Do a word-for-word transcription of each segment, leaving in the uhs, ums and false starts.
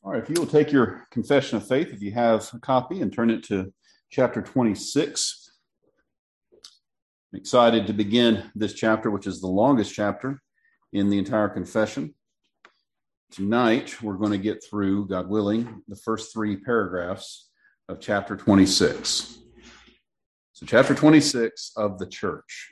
All right, if you will take your confession of faith, if you have a copy, and turn it to chapter twenty-six. I'm excited to begin this chapter, which is the longest chapter in the entire confession. Tonight, we're going to get through, God willing, the first three paragraphs of chapter twenty-six. So chapter twenty-six of the church.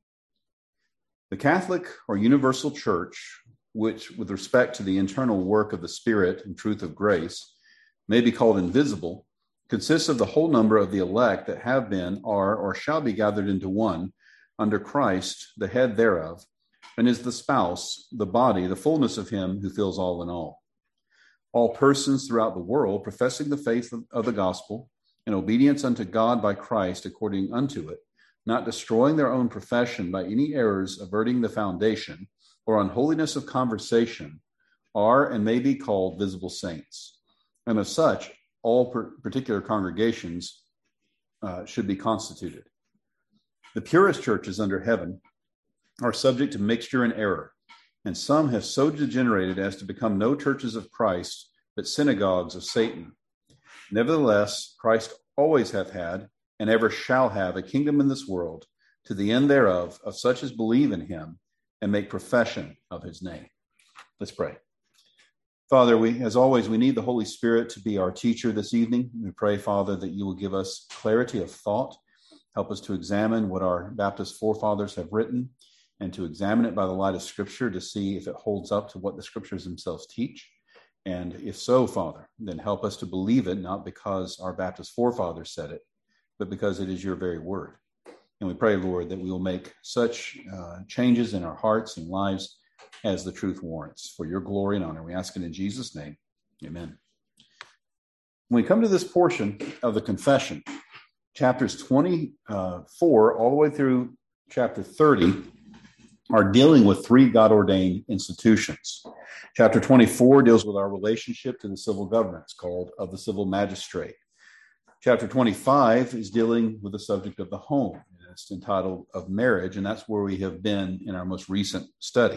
The Catholic or universal church, which with respect to the internal work of the Spirit and truth of grace may be called invisible, consists of the whole number of the elect that have been, are, or shall be gathered into one under Christ, the head thereof, and is the spouse, the body, the fullness of him who fills all in all. All persons throughout the world professing the faith of, of the gospel and obedience unto God by Christ according unto it, not destroying their own profession by any errors averting the foundation or unholiness of conversation, are and may be called visible saints. And as such, all per- particular congregations uh, should be constituted. The purest churches under heaven are subject to mixture and error, and some have so degenerated as to become no churches of Christ, but synagogues of Satan. Nevertheless, Christ always hath had, and ever shall have, a kingdom in this world, to the end thereof, of such as believe in him, and make profession of his name. Let's pray. Father, we, as always, we need the Holy Spirit to be our teacher this evening. We pray, Father, that you will give us clarity of thought, help us to examine what our Baptist forefathers have written, and to examine it by the light of Scripture to see if it holds up to what the Scriptures themselves teach. And if so, Father, then help us to believe it, not because our Baptist forefathers said it, but because it is your very word. And we pray, Lord, that we will make such uh, changes in our hearts and lives as the truth warrants. For your glory and honor, we ask it in Jesus' name. Amen. When we come to this portion of the confession, chapters twenty-four all the way through chapter thirty are dealing with three God-ordained institutions. Chapter twenty-four deals with our relationship to the civil government. It's called of the civil magistrate. Chapter twenty-five is dealing with the subject of the home. It's entitled Of Marriage, and that's where we have been in our most recent study.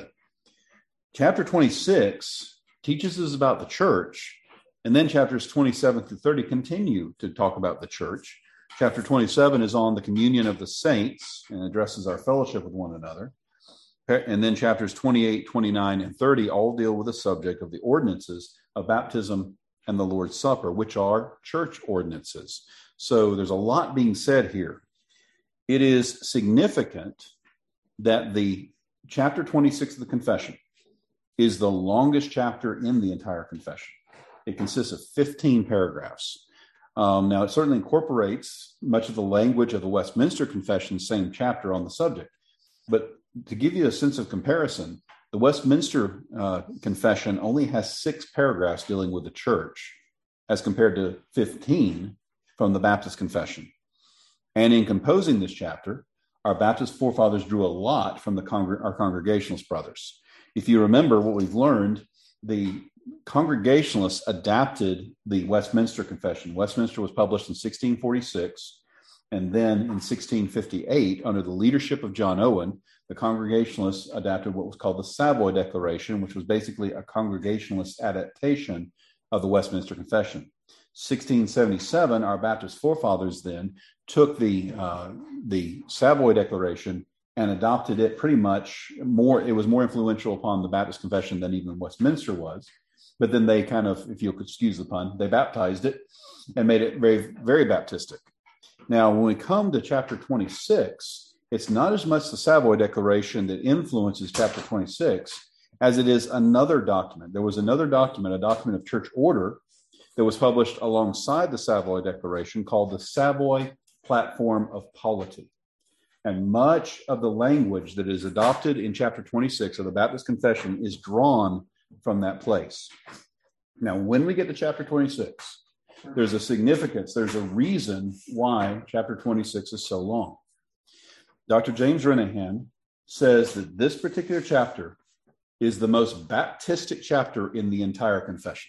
Chapter twenty-six teaches us about the church, and then chapters twenty-seven through thirty continue to talk about the church. Chapter twenty-seven is on the communion of the saints and addresses our fellowship with one another. And then chapters twenty-eight, twenty-nine, and thirty all deal with the subject of the ordinances of baptism and the Lord's Supper, which are church ordinances. So there's a lot being said here. It is significant that the chapter twenty-six of the confession is the longest chapter in the entire confession. It consists of fifteen paragraphs. Um, now, it certainly incorporates much of the language of the Westminster Confession, same chapter on the subject. But to give you a sense of comparison, the Westminster uh, Confession only has six paragraphs dealing with the church, as compared to fifteen from the Baptist Confession. And in composing this chapter, our Baptist forefathers drew a lot from the congr- our Congregationalist brothers. If you remember what we've learned, the Congregationalists adapted the Westminster Confession. Westminster was published in sixteen forty-six, and then in sixteen fifty-eight, under the leadership of John Owen, the Congregationalists adapted what was called the Savoy Declaration, which was basically a Congregationalist adaptation of the Westminster Confession. sixteen seventy-seven, our Baptist forefathers then took the uh, the Savoy Declaration and adopted it pretty much more. It was more influential upon the Baptist Confession than even Westminster was. But then they kind of, if you'll excuse the pun, they baptized it and made it very, very Baptistic. Now, when we come to chapter twenty-six, it's not as much the Savoy Declaration that influences chapter twenty-six as it is another document. There was another document, a document of church order, that was published alongside the Savoy Declaration called the Savoy Platform of Polity. And much of the language that is adopted in chapter twenty-six of the Baptist Confession is drawn from that place. Now, when we get to chapter twenty-six, there's a significance, there's a reason why chapter twenty-six is so long. Doctor James Renahan says that this particular chapter is the most Baptistic chapter in the entire confession.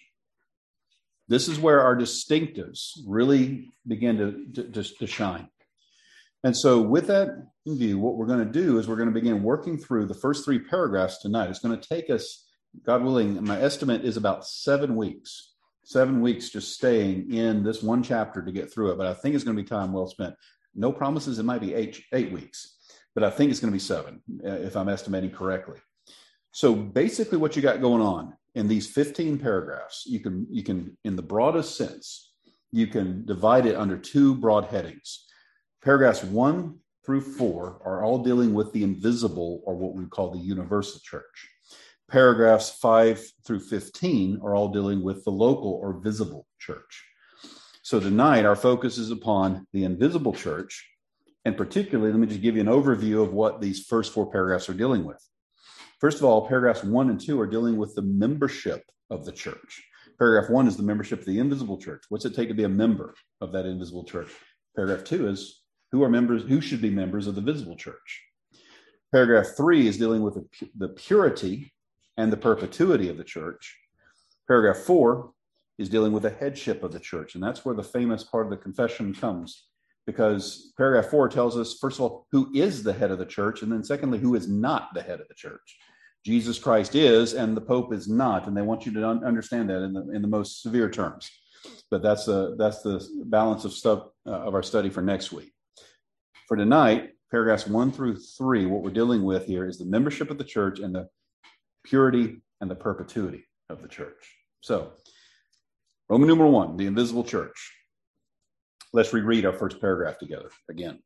This is where our distinctives really begin to, to, to shine. And so with that in view, what we're going to do is we're going to begin working through the first three paragraphs tonight. It's going to take us, God willing, my estimate is about seven weeks. seven weeks just staying in this one chapter to get through it, but I think it's going to be time well spent. No promises. It might be eight, eight weeks, but I think it's going to be seven, if I'm estimating correctly. So basically what you got going on in these fifteen paragraphs, you can, you can, in the broadest sense, you can divide it under two broad headings. Paragraphs one through four are all dealing with the invisible, or what we call the universal church. Paragraphs five through fifteen are all dealing with the local or visible church. So tonight, our focus is upon the invisible church. And particularly, let me just give you an overview of what these first four paragraphs are dealing with. First of all, paragraphs one and two are dealing with the membership of the church. Paragraph one is the membership of the invisible church. What's it take to be a member of that invisible church? Paragraph two is who are members, who should be members of the visible church. Paragraph three is dealing with the, the purity and the perpetuity of the church. Paragraph four is dealing with the headship of the church. And that's where the famous part of the confession comes, because paragraph four tells us, first of all, who is the head of the church, and then secondly, who is not the head of the church. Jesus Christ is, and the Pope is not, and they want you to un- understand that in the in the most severe terms. But that's the that's the balance of stuff uh, of our study for next week. For tonight, paragraphs one through three, what we're dealing with here is the membership of the church and the purity and the perpetuity of the church. So, Roman numeral one, the invisible church. Let's reread our first paragraph together again.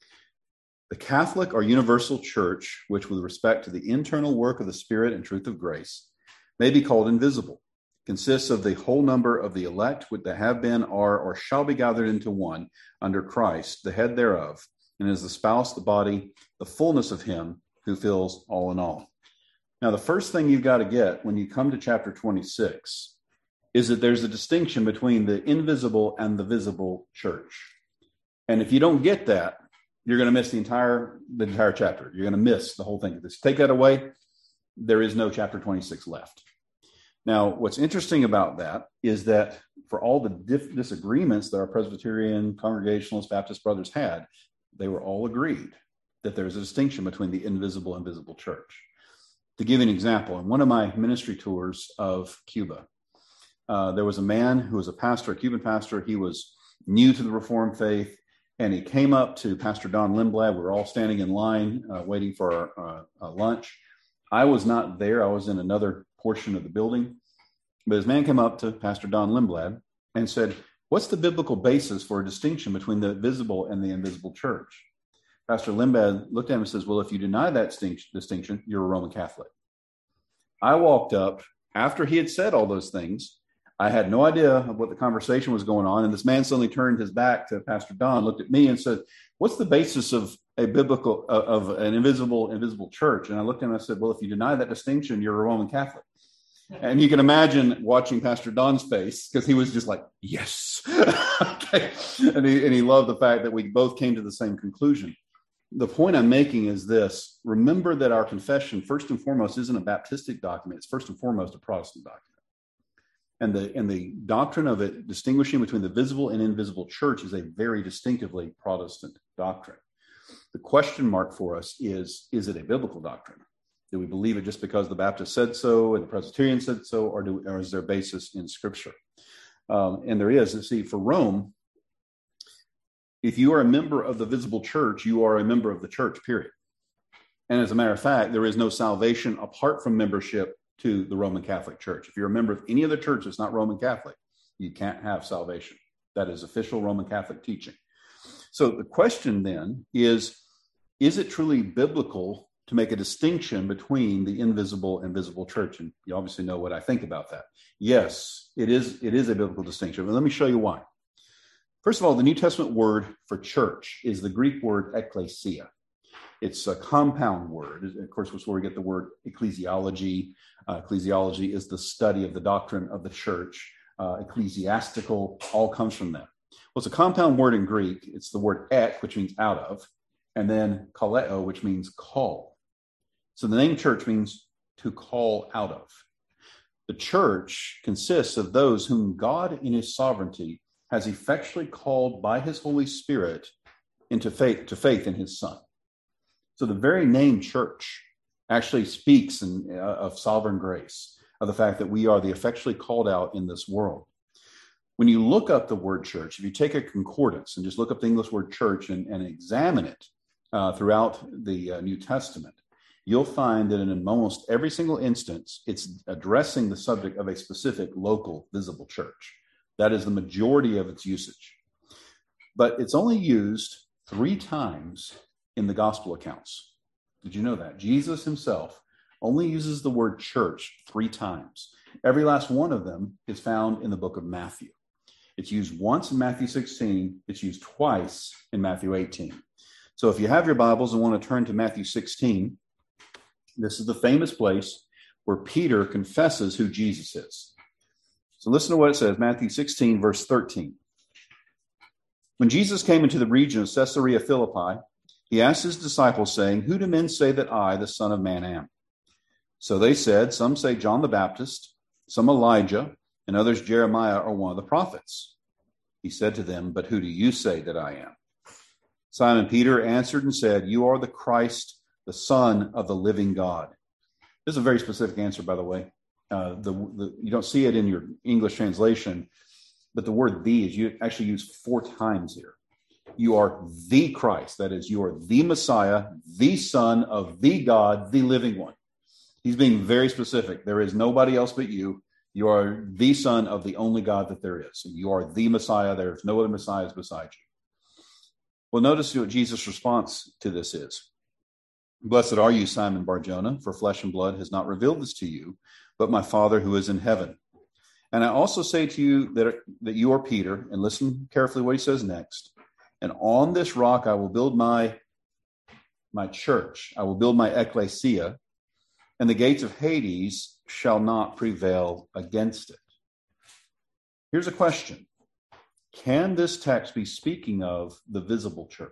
The Catholic or universal church, which with respect to the internal work of the Spirit and truth of grace, may be called invisible, consists of the whole number of the elect that have been, are, or shall be gathered into one under Christ, the head thereof, and is the spouse, the body, the fullness of him who fills all in all. Now, the first thing you've got to get when you come to chapter twenty-six is that there's a distinction between the invisible and the visible church. And if you don't get that, you're going to miss the entire the entire chapter. You're going to miss the whole thing. If you take that away, there is no chapter twenty-six left. Now, what's interesting about that is that for all the dif- disagreements that our Presbyterian, Congregationalist, Baptist brothers had, they were all agreed that there's a distinction between the invisible and visible church. To give you an example, in one of my ministry tours of Cuba, uh, there was a man who was a pastor, a Cuban pastor. He was new to the Reformed faith, and he came up to Pastor Don Lindblad. We were all standing in line uh, waiting for our uh, uh, lunch. I was not there. I was in another portion of the building. But this man came up to Pastor Don Lindblad and said, "What's the biblical basis for a distinction between the visible and the invisible church?" Pastor Lindblad looked at him and says, "Well, if you deny that distinction, you're a Roman Catholic." I walked up after he had said all those things. I had no idea of what the conversation was going on. And this man suddenly turned his back to Pastor Don, looked at me and said, "What's the basis of a biblical, uh, of an invisible, invisible church?" And I looked at him and I said, "Well, if you deny that distinction, you're a Roman Catholic." And you can imagine watching Pastor Don's face, because he was just like, "Yes." Okay. And he, and he loved the fact that we both came to the same conclusion. The point I'm making is this: remember that our confession, first and foremost, isn't a Baptistic document. It's first and foremost a Protestant document. And the, and the doctrine of it, distinguishing between the visible and invisible church, is a very distinctively Protestant doctrine. The question mark for us is, is it a biblical doctrine? Do we believe it just because the Baptist said so and the Presbyterian said so, or, do, or is there a basis in Scripture? Um, and there is. And see, for Rome, if you are a member of the visible church, you are a member of the church, period. And as a matter of fact, there is no salvation apart from membership to the Roman Catholic Church. If you're a member of any other church that's not Roman Catholic, you can't have salvation. That is official Roman Catholic teaching. So the question then is, is it truly biblical to make a distinction between the invisible and visible church? And you obviously know what I think about that. Yes, it is, it is a biblical distinction. But let me show you why. First of all, the New Testament word for church is the Greek word ekklesia. It's a compound word. Of course, it's where we get the word ecclesiology. Uh, ecclesiology is the study of the doctrine of the church. Uh, ecclesiastical all comes from that. Well, it's a compound word in Greek. It's the word ek, which means out of, and then kaleo, which means call. So the name church means to call out of. The church consists of those whom God in his sovereignty has effectually called by his Holy Spirit into faith, to faith in his Son. So the very name church actually speaks in, uh, of sovereign grace, of the fact that we are the effectually called out in this world. When you look up the word church, if you take a concordance and just look up the English word church and, and examine it uh, throughout the uh, New Testament, you'll find that in almost every single instance, it's addressing the subject of a specific local visible church. That is the majority of its usage. But it's only used three times in the gospel accounts. Did you know that? Jesus himself only uses the word church three times. Every last one of them is found in the book of Matthew. It's used once in Matthew sixteen. It's used twice in Matthew eighteen. So if you have your Bibles and want to turn to Matthew sixteen, this is the famous place where Peter confesses who Jesus is. So listen to what it says, Matthew sixteen, verse thirteen. When Jesus came into the region of Caesarea Philippi, he asked his disciples, saying, "Who do men say that I, the Son of Man, am?" So they said, "Some say John the Baptist, some Elijah, and others Jeremiah or one of the prophets." He said to them, "But who do you say that I am?" Simon Peter answered and said, "You are the Christ, the Son of the living God." This is a very specific answer, by the way. Uh, the, the, you don't see it in your English translation, but the word "the" is you actually used four times here. You are the Christ. That is, you are the Messiah, the Son of the God, the living one. He's being very specific. There is nobody else but you. You are the Son of the only God that there is. You are the Messiah. There is no other Messiahs beside you. Well, notice what Jesus' response to this is. "Blessed are you, Simon Bar-Jonah, for flesh and blood has not revealed this to you, but my Father who is in heaven. And I also say to you that, that you are Peter," and listen carefully what he says next, "and on this rock I will build my, my church. I will build my ecclesia, and the gates of Hades shall not prevail against it." Here's a question. Can this text be speaking of the visible church?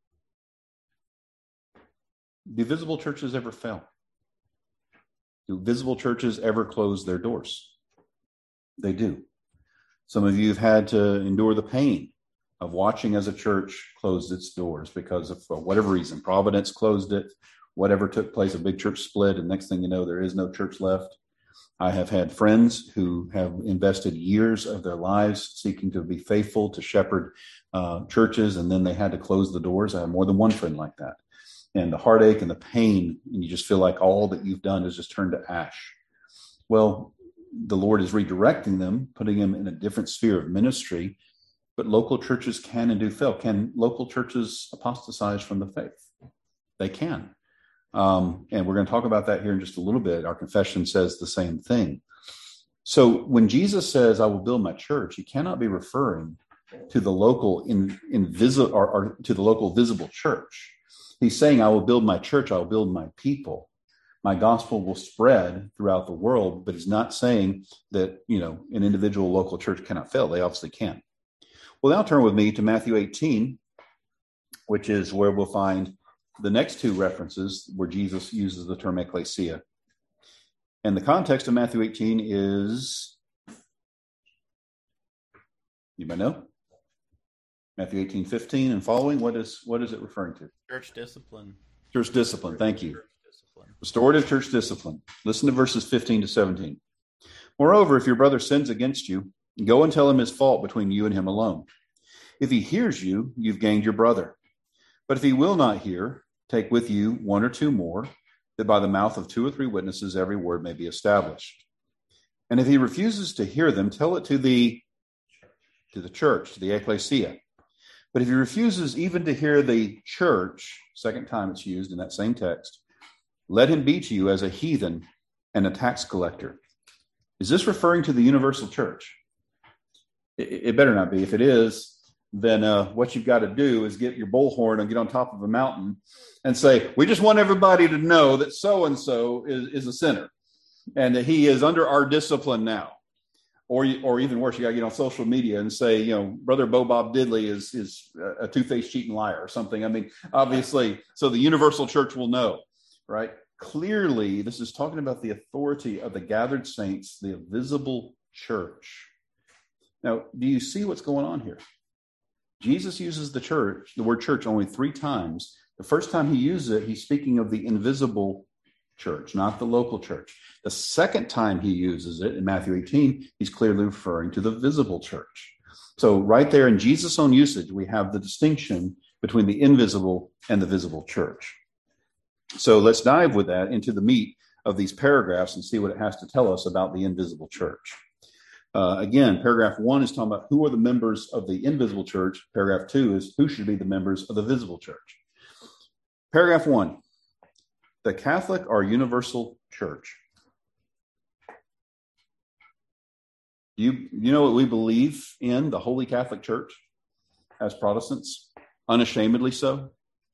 Do visible churches ever fail? Do visible churches ever close their doors? They do. Some of you have had to endure the pain of watching as a church closed its doors because of, for whatever reason, Providence closed it, whatever took place, a big church split, and next thing you know, there is no church left. I have had friends who have invested years of their lives seeking to be faithful to shepherd uh, churches, and then they had to close the doors. I have more than one friend like that. And the heartache and the pain, and you just feel like all that you've done is just turned to ash. Well, the Lord is redirecting them, putting them in a different sphere of ministry, but local churches can and do fail. Can local churches apostatize from the faith? They can. Um, and we're going to talk about that here in just a little bit. Our confession says the same thing. So when Jesus says, "I will build my church," he cannot be referring to the local in, invisible or, or to the local visible church. He's saying, "I will build my church. I will build my people. My gospel will spread throughout the world." But he's not saying that, you know, an individual local church cannot fail. They obviously can. Well, now turn with me to Matthew eighteen, which is where we'll find the next two references where Jesus uses the term ecclesia. And the context of Matthew eighteen is, you might know, Matthew eighteen fifteen and following. What is what is it referring to? Church discipline. Church discipline. Thank you. Church discipline. Restorative church discipline. Listen to verses fifteen to seventeen. "Moreover, if your brother sins against you, go and tell him his fault between you and him alone. If he hears you, you've gained your brother. But if he will not hear, take with you one or two more, that by the mouth of two or three witnesses every word may be established. And if he refuses to hear them, tell it to the to the church, to the ecclesia. But if he refuses even to hear the church," second time it's used in that same text, "let him be to you as a heathen and a tax collector." Is this referring to the universal church? It, it better not be. If it is, then uh, what you've got to do is get your bullhorn and get on top of a mountain and say, "We just want everybody to know that so-and-so is, is a sinner and that he is under our discipline now." Or, or even worse, you got to get on social media and say, you know, Brother Bo Bob Diddley is, is a two-faced cheating liar or something. I mean, obviously, so the universal church will know, right? Clearly, this is talking about the authority of the gathered saints, the visible church. Now, do you see what's going on here? Jesus uses the church, the word church, only three times. The first time he uses it, he's speaking of the invisible church, not the local church. The second time he uses it in Matthew eighteen, he's clearly referring to the visible church. So right there in Jesus' own usage, we have the distinction between the invisible and the visible church. So let's dive with that into the meat of these paragraphs and see what it has to tell us about the invisible church. Uh, again, paragraph one is talking about who are the members of the invisible church. Paragraph two is who should be the members of the visible church. Paragraph one, the Catholic or universal church. You, you know what we believe in, the Holy Catholic Church, as Protestants? Unashamedly so.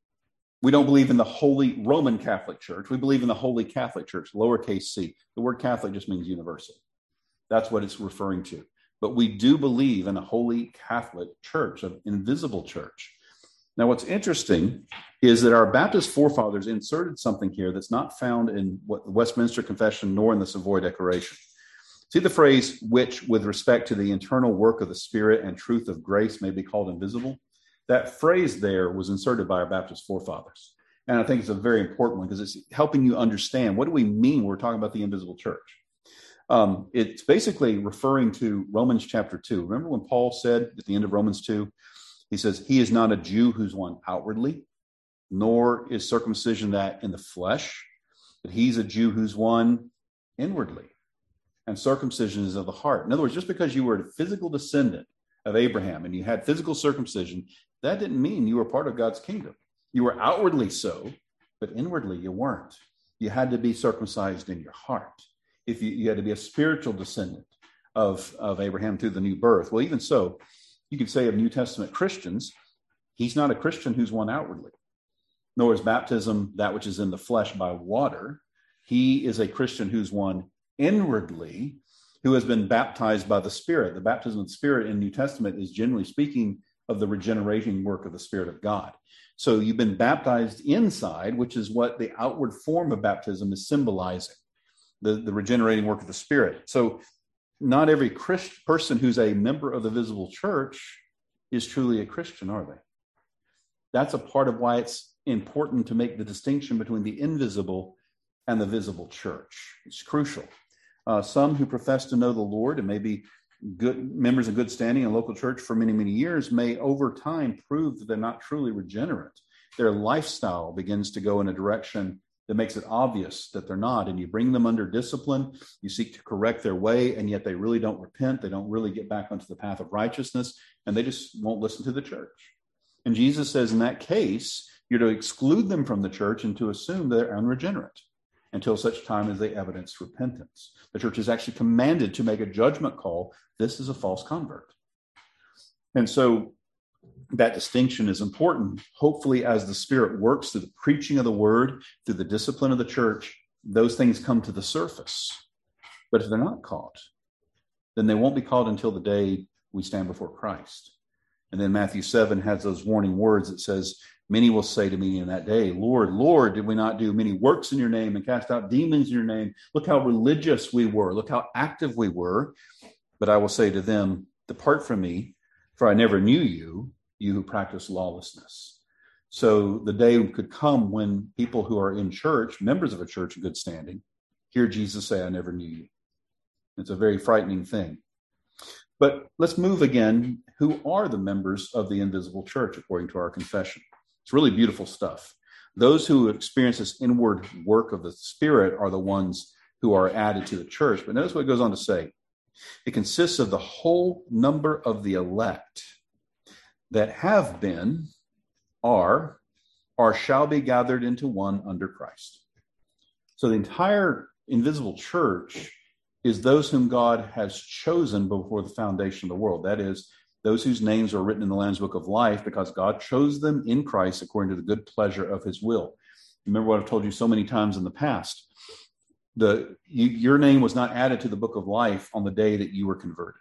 We don't believe in the Holy Roman Catholic Church. We believe in the Holy Catholic Church, lowercase c. The word Catholic just means universal. That's what it's referring to. But we do believe in a Holy Catholic Church, an invisible church. Now, what's interesting is that our Baptist forefathers inserted something here that's not found in what the Westminster Confession nor in the Savoy Declaration. See the phrase, which with respect to the internal work of the Spirit and truth of grace may be called invisible? That phrase there was inserted by our Baptist forefathers. And I think it's a very important one because it's helping you understand what do we mean when we're talking about the invisible church. Um, it's basically referring to Romans chapter two. Remember when Paul said at the end of Romans two, he says, he is not a Jew who's one outwardly, nor is circumcision that in the flesh, but he's a Jew who's one inwardly. And circumcision is of the heart. In other words, just because you were a physical descendant of Abraham and you had physical circumcision, that didn't mean you were part of God's kingdom. You were outwardly so, but inwardly you weren't. You had to be circumcised in your heart. If you, you had to be a spiritual descendant of, of Abraham through the new birth. Well, even so, you could say of New Testament Christians, he's not a Christian who's one outwardly, nor is baptism that which is in the flesh by water. He is a Christian who's one inwardly, who has been baptized by the Spirit. The baptism of the Spirit in New Testament is generally speaking of the regenerating work of the Spirit of God. So you've been baptized inside, which is what the outward form of baptism is symbolizing, the, the regenerating work of the Spirit. So not every Christ, person who's a member of the visible church is truly a Christian, are they? That's a part of why it's important to make the distinction between the invisible and the visible church. It's crucial. Uh, some who profess to know the Lord and may be good members of good standing in a local church for many, many years may over time prove that they're not truly regenerate. Their lifestyle begins to go in a direction that makes it obvious that they're not. And you bring them under discipline, you seek to correct their way, and yet they really don't repent. They don't really get back onto the path of righteousness, and they just won't listen to the church. And Jesus says in that case, you're to exclude them from the church and to assume they're unregenerate until such time as they evidence repentance. The church is actually commanded to make a judgment call. This is a false convert. And so that distinction is important. Hopefully, as the Spirit works through the preaching of the word, through the discipline of the church, those things come to the surface. But if they're not caught, then they won't be caught until the day we stand before Christ. And then Matthew seven has those warning words that says, many will say to me in that day, Lord, Lord, did we not do many works in your name and cast out demons in your name? Look how religious we were. Look how active we were. But I will say to them, depart from me, for I never knew you, you who practice lawlessness. So the day could come when people who are in church, members of a church in good standing, hear Jesus say, I never knew you. It's a very frightening thing. But let's move again. Who are the members of the invisible church according to our confession? It's really beautiful stuff. Those who experience this inward work of the Spirit are the ones who are added to the church. But notice what it goes on to say. It consists of the whole number of the elect that have been, are, or shall be gathered into one under Christ. So the entire invisible church is those whom God has chosen before the foundation of the world. That is, those whose names are written in the Lamb's Book of Life because God chose them in Christ according to the good pleasure of his will. Remember what I've told you so many times in the past. The, you, your name was not added to the Book of Life on the day that you were converted.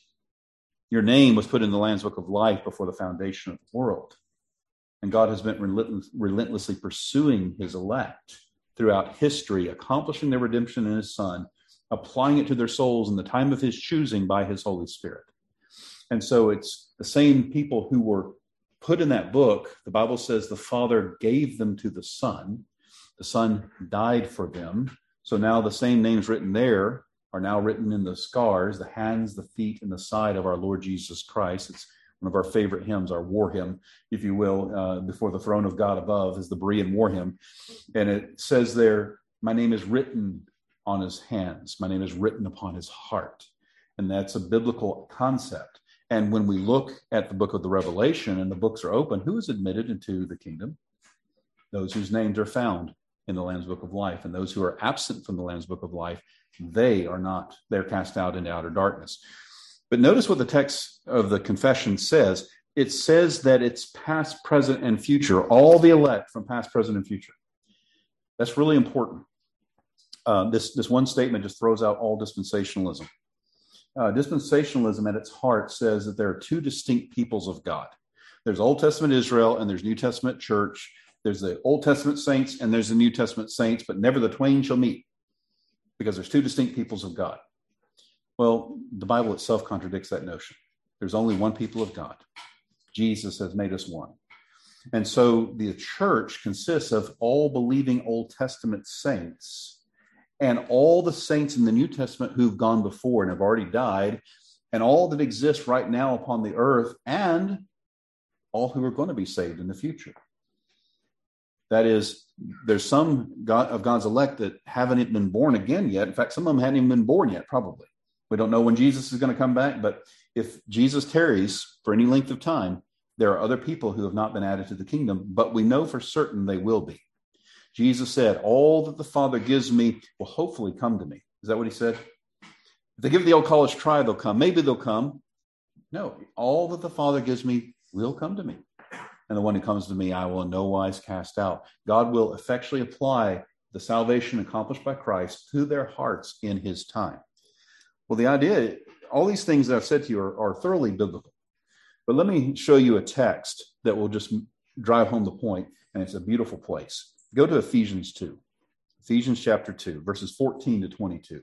Your name was put in the Lamb's Book of Life before the foundation of the world. And God has been relentless, relentlessly pursuing his elect throughout history, accomplishing their redemption in his Son, applying it to their souls in the time of his choosing by his Holy Spirit. And so it's the same people who were put in that book. The Bible says the Father gave them to the Son. The Son died for them. So now the same names written there are now written in the scars, the hands, the feet, and the side of our Lord Jesus Christ. It's one of our favorite hymns, our war hymn, if you will, uh, before the throne of God above is the Berean war hymn. And it says there, my name is written on his hands. My name is written upon his heart. And that's a biblical concept. And when we look at the book of the Revelation and the books are open, who is admitted into the kingdom? Those whose names are found in the Lamb's Book of Life. And those who are absent from the Lamb's Book of Life, they are not, they're cast out into outer darkness. But notice what the text of the confession says. It says that it's past, present, and future, all the elect from past, present, and future. That's really important. Uh, this, this one statement just throws out all dispensationalism. Uh, dispensationalism at its heart says that there are two distinct peoples of God. There's Old Testament Israel and there's New Testament church. There's the Old Testament saints and there's the New Testament saints, but never the twain shall meet because there's two distinct peoples of God. Well, the Bible itself contradicts that notion. There's only one people of God. Jesus has made us one. And so the church consists of all believing Old Testament saints and all the saints in the New Testament who've gone before and have already died, and all that exists right now upon the earth, and all who are going to be saved in the future. That is, there's some God, of God's elect that haven't been born again yet. In fact, some of them hadn't even been born yet, probably. We don't know when Jesus is going to come back, but if Jesus tarries for any length of time, there are other people who have not been added to the kingdom, but we know for certain they will be. Jesus said, all that the Father gives me will hopefully come to me. Is that what he said? If they give the old college try, they'll come. Maybe they'll come. No, all that the Father gives me will come to me. And the one who comes to me, I will in no wise cast out. God will effectually apply the salvation accomplished by Christ to their hearts in his time. Well, the idea, all these things that I've said to you are, are thoroughly biblical. But let me show you a text that will just drive home the point, and it's a beautiful place. Go to Ephesians two. Ephesians chapter two, verses fourteen to twenty-two.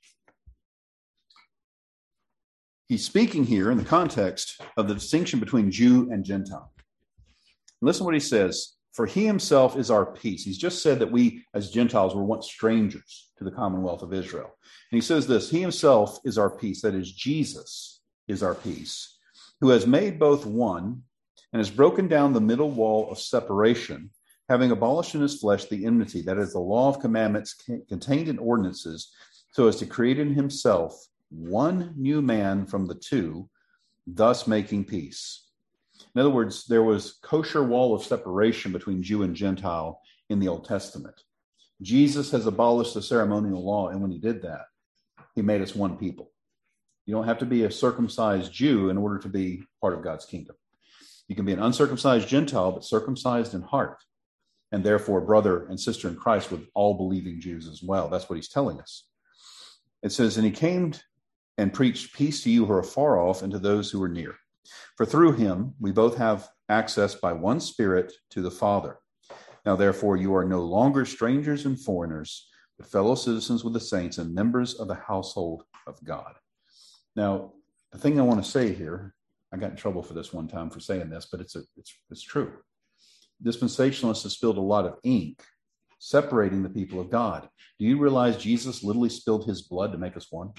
He's speaking here in the context of the distinction between Jew and Gentile. Listen to what he says. For he himself is our peace. He's just said that we as Gentiles were once strangers to the commonwealth of Israel. And he says this, he himself is our peace. That is, Jesus is our peace, who has made both one and has broken down the middle wall of separation, having abolished in his flesh the enmity, that is the law of commandments contained in ordinances, so as to create in himself one new man from the two, thus making peace. In other words, there was kosher wall of separation between Jew and Gentile in the Old Testament. Jesus has abolished the ceremonial law, and when he did that, he made us one people. You don't have to be a circumcised Jew in order to be part of God's kingdom. You can be an uncircumcised Gentile, but circumcised in heart, and therefore brother and sister in Christ with all believing Jews as well. That's what he's telling us. It says, and he came and preached peace to you who are far off and to those who are near. For through him we both have access by one Spirit to the Father. Now therefore you are no longer strangers and foreigners, but fellow citizens with the saints and members of the household of God. Now, the thing I want to say here, I got in trouble for this one time for saying this, but it's a, it's it's true. Dispensationalists have spilled a lot of ink separating the people of God. Do you realize Jesus literally spilled his blood to make us one?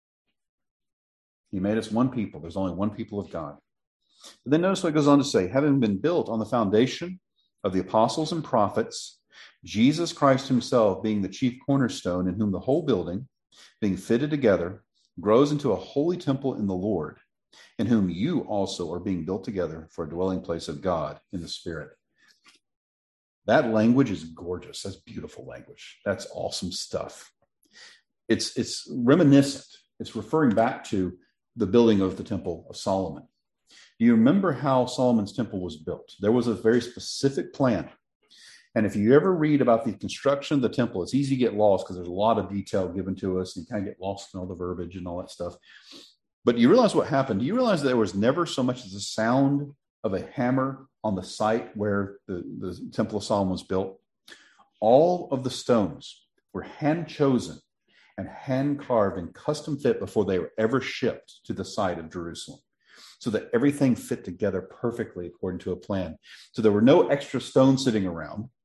He made us one people. There's only one people of God. But then notice what it goes on to say, having been built on the foundation of the apostles and prophets, Jesus Christ himself being the chief cornerstone, in whom the whole building, being fitted together, grows into a holy temple in the Lord, in whom you also are being built together for a dwelling place of God in the Spirit. That language is gorgeous. That's beautiful language. That's awesome stuff. It's, it's reminiscent. It's referring back to the building of the Temple of Solomon. Do you remember how Solomon's temple was built? There was a very specific plan. And if you ever read about the construction of the temple, it's easy to get lost because there's a lot of detail given to us and you kind of get lost in all the verbiage and all that stuff. But you realize what happened? Do you realize there was never so much as a sound of a hammer on the site where the, the Temple of Solomon was built? All of the stones were hand chosen and hand carved and custom fit before they were ever shipped to the site of Jerusalem, so that everything fit together perfectly according to a plan. So there were no extra stones sitting around.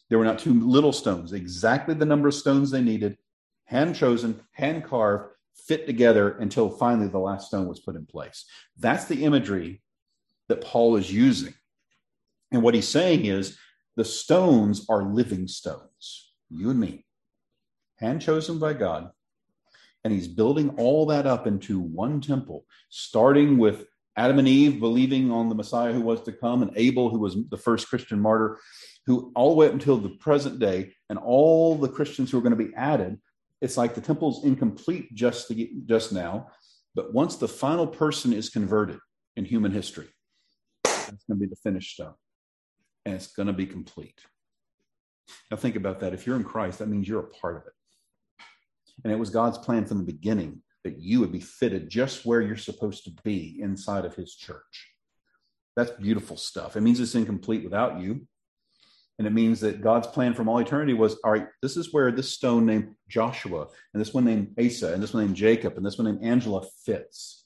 There were not two little stones, exactly the number of stones they needed, hand chosen, hand carved, fit together until finally the last stone was put in place. That's the imagery that Paul is using. And what he's saying is the stones are living stones, you and me, hand chosen by God. And he's building all that up into one temple, starting with Adam and Eve believing on the Messiah who was to come, and Abel, who was the first Christian martyr, who all the way up until the present day, and all the Christians who are going to be added. It's like the temple's incomplete just, to get, just now, but once the final person is converted in human history, that's going to be the finished stone, and it's going to be complete. Now think about that. If you're in Christ, that means you're a part of it. And it was God's plan from the beginning that you would be fitted just where you're supposed to be inside of his church. That's beautiful stuff. It means it's incomplete without you. And it means that God's plan from all eternity was, all right, this is where this stone named Joshua, and this one named Asa, and this one named Jacob, and this one named Angela fits.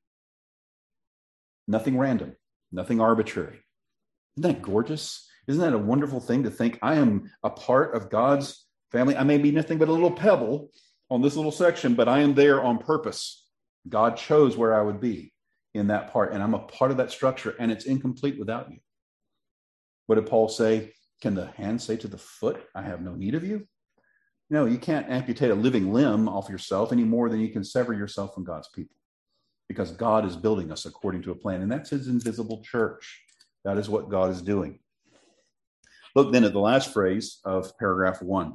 Nothing random, nothing arbitrary. Isn't that gorgeous? Isn't that a wonderful thing to think I am a part of God's family? I may be nothing but a little pebble on this little section, but I am there on purpose. God chose where I would be in that part, and I'm a part of that structure, and it's incomplete without you. What did Paul say? Can the hand say to the foot, I have no need of you? No, you can't amputate a living limb off yourself any more than you can sever yourself from God's people, because God is building us according to a plan, and that's his invisible church. That is what God is doing. Look then at the last phrase of paragraph one.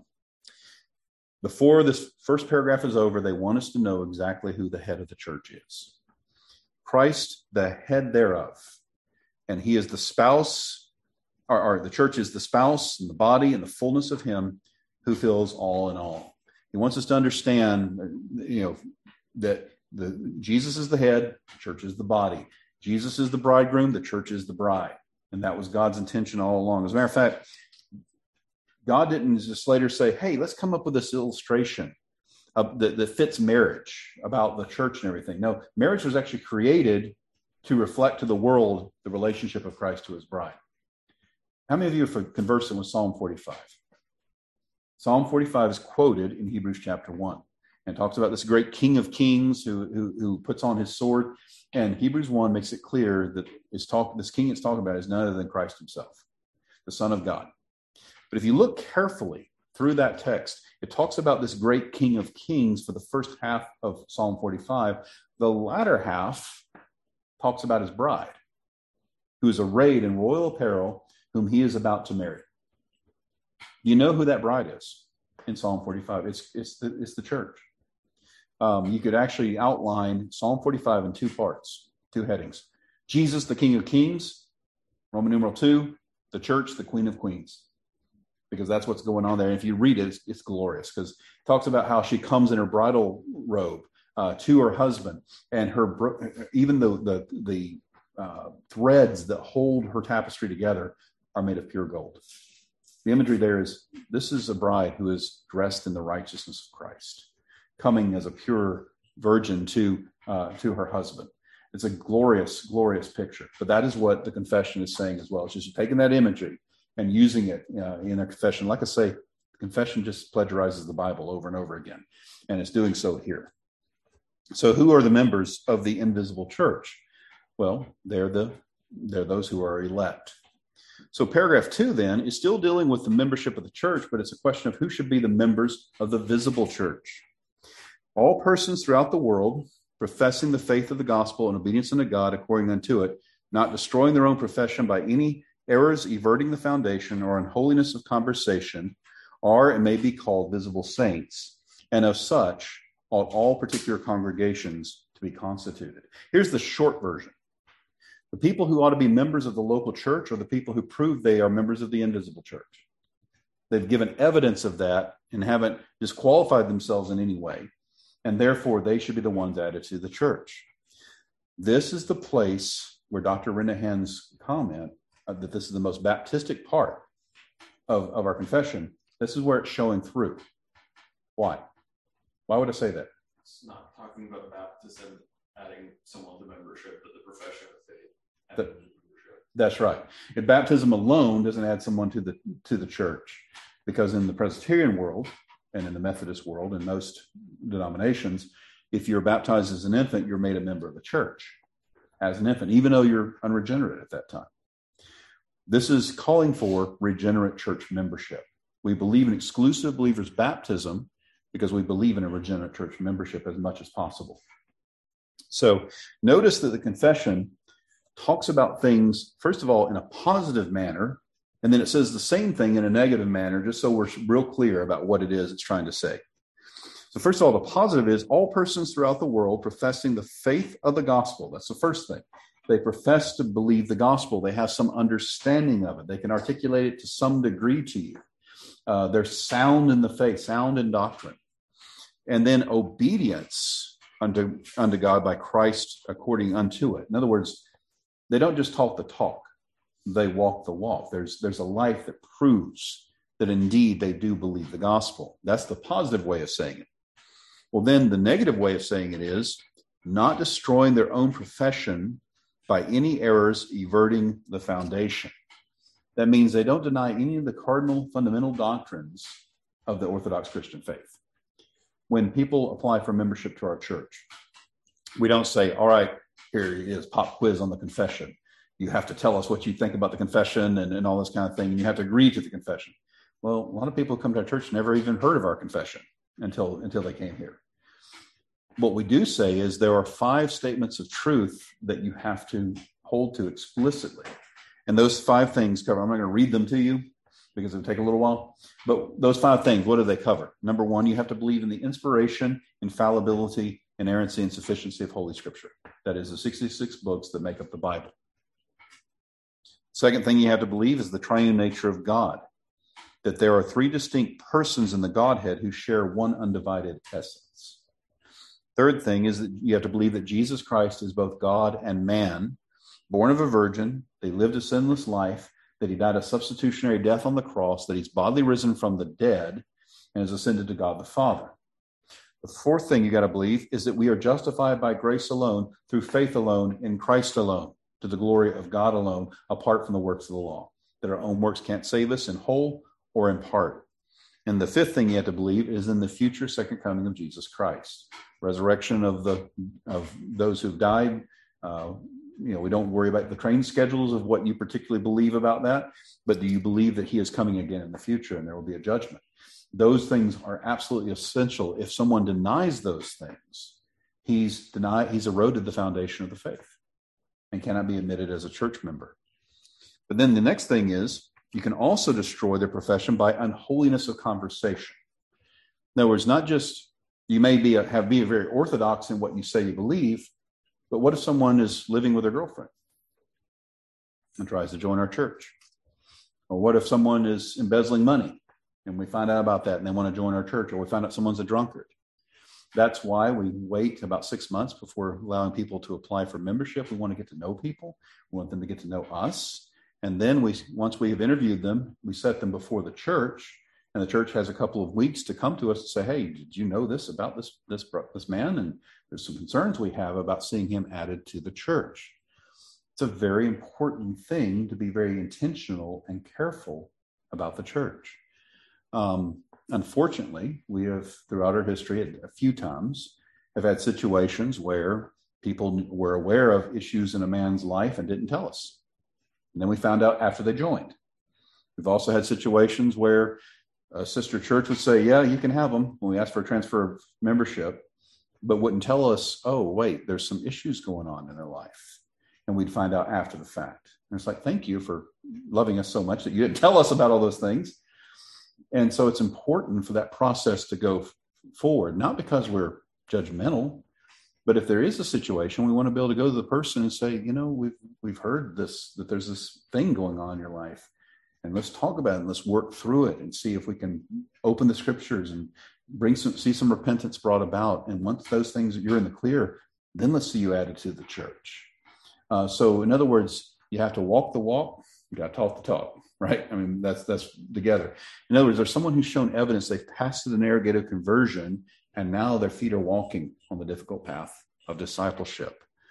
Before this first paragraph is over, they want us to know exactly who the head of the church is. Christ, the head thereof, and he is the spouse, or, or the church is the spouse and the body and the fullness of him who fills all in all. He wants us to understand, you know, that the Jesus is the head, the church is the body. Jesus is the bridegroom, the church is the bride. And that was God's intention all along. As a matter of fact, God didn't just later say, hey, let's come up with this illustration of, that, that fits marriage about the church and everything. No, marriage was actually created to reflect to the world the relationship of Christ to his bride. How many of you are conversant with Psalm forty-five? Psalm forty-five is quoted in Hebrews chapter one and talks about this great King of Kings who, who, who puts on his sword. And Hebrews one makes it clear that is talk, this king it's talking about is none other than Christ himself, the Son of God. But if you look carefully through that text, it talks about this great King of Kings for the first half of Psalm forty-five. The latter half talks about his bride, who is arrayed in royal apparel, whom he is about to marry. You know who that bride is in Psalm forty-five? It's, it's, the, it's the church. Um, you could actually outline Psalm forty-five in two parts, two headings. Jesus, the King of Kings, Roman numeral two, the church, the Queen of Queens. Because that's what's going on there. And if you read it, it's, it's glorious, because it talks about how she comes in her bridal robe uh, to her husband, and her even the the, the uh, threads that hold her tapestry together are made of pure gold. The imagery there is, this is a bride who is dressed in the righteousness of Christ, coming as a pure virgin to uh, to her husband. It's a glorious, glorious picture. But that is what the confession is saying as well. It's just taking that imagery and using it uh, in a confession. Like I say, the confession just plagiarizes the Bible over and over again, and it's doing so here. So who are the members of the invisible church? Well, they're the they're those who are elect. So paragraph two then is still dealing with the membership of the church, but it's a question of who should be the members of the visible church. All persons throughout the world professing the faith of the gospel and obedience unto God according unto it, not destroying their own profession by any errors, everting the foundation, or unholiness of conversation, are and may be called visible saints, and of such ought all particular congregations to be constituted. Here's the short version. The people who ought to be members of the local church are the people who prove they are members of the invisible church. They've given evidence of that and haven't disqualified themselves in any way, and therefore they should be the ones added to the church. This is the place where Doctor Renahan's comment uh, that this is the most Baptistic part of, of our confession, this is where it's showing through. Why? Why would I say that? It's not talking about baptism adding someone to membership, but the profession of faith. The, That's right. If baptism alone doesn't add someone to the to the church, because in the Presbyterian world and in the Methodist world and most denominations, if you're baptized as an infant, you're made a member of the church as an infant, even though you're unregenerate at that time. This is calling for regenerate church membership. We believe in exclusive believers' baptism because we believe in a regenerate church membership as much as possible. So notice that the confession talks about things, first of all, in a positive manner, and then it says the same thing in a negative manner, just so we're real clear about what it is it's trying to say. So first of all, the positive is all persons throughout the world professing the faith of the gospel. That's the first thing. They profess to believe the gospel. They have some understanding of it. They can articulate it to some degree to you. Uh, they're sound in the faith, sound in doctrine. And then obedience unto, unto God by Christ according unto it. In other words, they don't just talk the talk, they walk the walk. There's, there's a life that proves that indeed they do believe the gospel. That's the positive way of saying it. Well, then the negative way of saying it is not destroying their own profession by any errors everting the foundation. That means they don't deny any of the cardinal fundamental doctrines of the Orthodox Christian faith. When people apply for membership to our church, we don't say, all right, here it is, pop quiz on the confession. You have to tell us what you think about the confession and, and all this kind of thing, and you have to agree to the confession. Well, a lot of people who come to our church never even heard of our confession until, until they came here. What we do say is there are five statements of truth that you have to hold to explicitly. And those five things cover, I'm not going to read them to you because it'll take a little while, but those five things, what do they cover? Number one, you have to believe in the inspiration, infallibility, inerrancy, and sufficiency of Holy Scripture. That is the sixty-six books that make up the Bible. Second thing you have to believe is the triune nature of God, that there are three distinct persons in the Godhead who share one undivided essence. Third thing is that you have to believe that Jesus Christ is both God and man, born of a virgin, they lived a sinless life, that he died a substitutionary death on the cross, that he's bodily risen from the dead, and has ascended to God the Father. The fourth thing you got to believe is that we are justified by grace alone, through faith alone, in Christ alone, to the glory of God alone, apart from the works of the law, that our own works can't save us in whole or in part. And the fifth thing you have to believe is in the future second coming of Jesus Christ, resurrection of the of those who've died. Uh, you know, we don't worry about the train schedules of what you particularly believe about that, but do you believe that he is coming again in the future and there will be a judgment? Those things are absolutely essential. If someone denies those things, he's denied, he's eroded the foundation of the faith and cannot be admitted as a church member. But then the next thing is, you can also destroy their profession by unholiness of conversation. In other words, not just you may be a, have be very orthodox in what you say you believe, but what if someone is living with their girlfriend and tries to join our church? Or what if someone is embezzling money and we find out about that and they want to join our church, or we find out someone's a drunkard? That's why we wait about six months before allowing people to apply for membership. We want to get to know people. We want them to get to know us. And then we, once we have interviewed them, we set them before the church, and the church has a couple of weeks to come to us and say, hey, did you know this about this, this, this man? And there's some concerns we have about seeing him added to the church. It's a very important thing to be very intentional and careful about the church. Um, unfortunately, we have, throughout our history, a few times, have had situations where people were aware of issues in a man's life and didn't tell us. And then we found out after they joined. We've also had situations where a sister church would say, yeah, you can have them when we ask for a transfer of membership, but wouldn't tell us, oh, wait, there's some issues going on in their life. And we'd find out after the fact. And it's like, thank you for loving us so much that you didn't tell us about all those things. And so it's important for that process to go forward, not because we're judgmental, but if there is a situation, we want to be able to go to the person and say, you know, we've we've heard this, that there's this thing going on in your life, and let's talk about it and let's work through it and see if we can open the scriptures and bring some, see some repentance brought about. And once those things, you're in the clear, then let's see you added to the church. Uh, so in other words, you have to walk the walk, you got to talk the talk, right? I mean, that's that's together. In other words, there's someone who's shown evidence they've passed the narrow of conversion, and now their feet are walking on the difficult path of discipleship.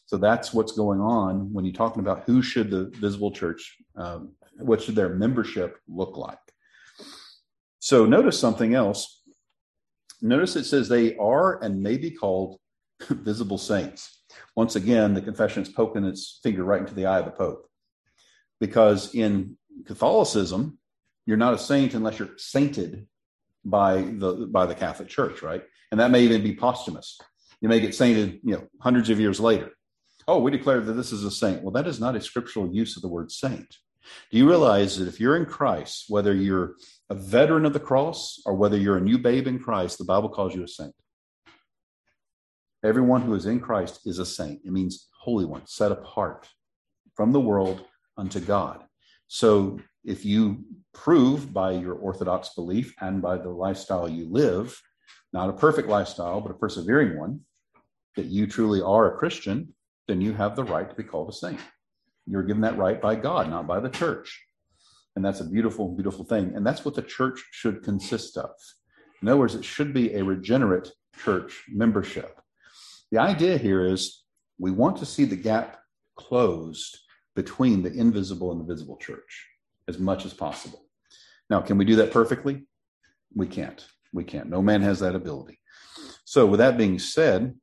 So that's what's going on when you're talking about who should the visible church, um, what should their membership look like. So notice something else. Notice it says they are and may be called visible saints. Once again, the confession is poking its finger right into the eye of the Pope. Because in Catholicism, you're not a saint unless you're sainted by the by the Catholic Church, right? And that may even be posthumous. You may get sainted, you know, hundreds of years later. Oh, we declare that this is a saint. Well, that is not a scriptural use of the word saint. Do you realize that if you're in Christ, whether you're a veteran of the cross or whether you're a new babe in Christ, the Bible calls you a saint? Everyone who is in Christ is a saint. It means holy one, set apart from the world unto God. So if you prove by your orthodox belief and by the lifestyle you live, not a perfect lifestyle, but a persevering one, that you truly are a Christian, then you have the right to be called a saint. You're given that right by God, not by the church. And that's a beautiful, beautiful thing. And that's what the church should consist of. In other words, it should be a regenerate church membership. The idea here is we want to see the gap closed between the invisible and the visible church as much as possible. Now, can we do that perfectly? We can't. We can't. No man has that ability. So with that being said,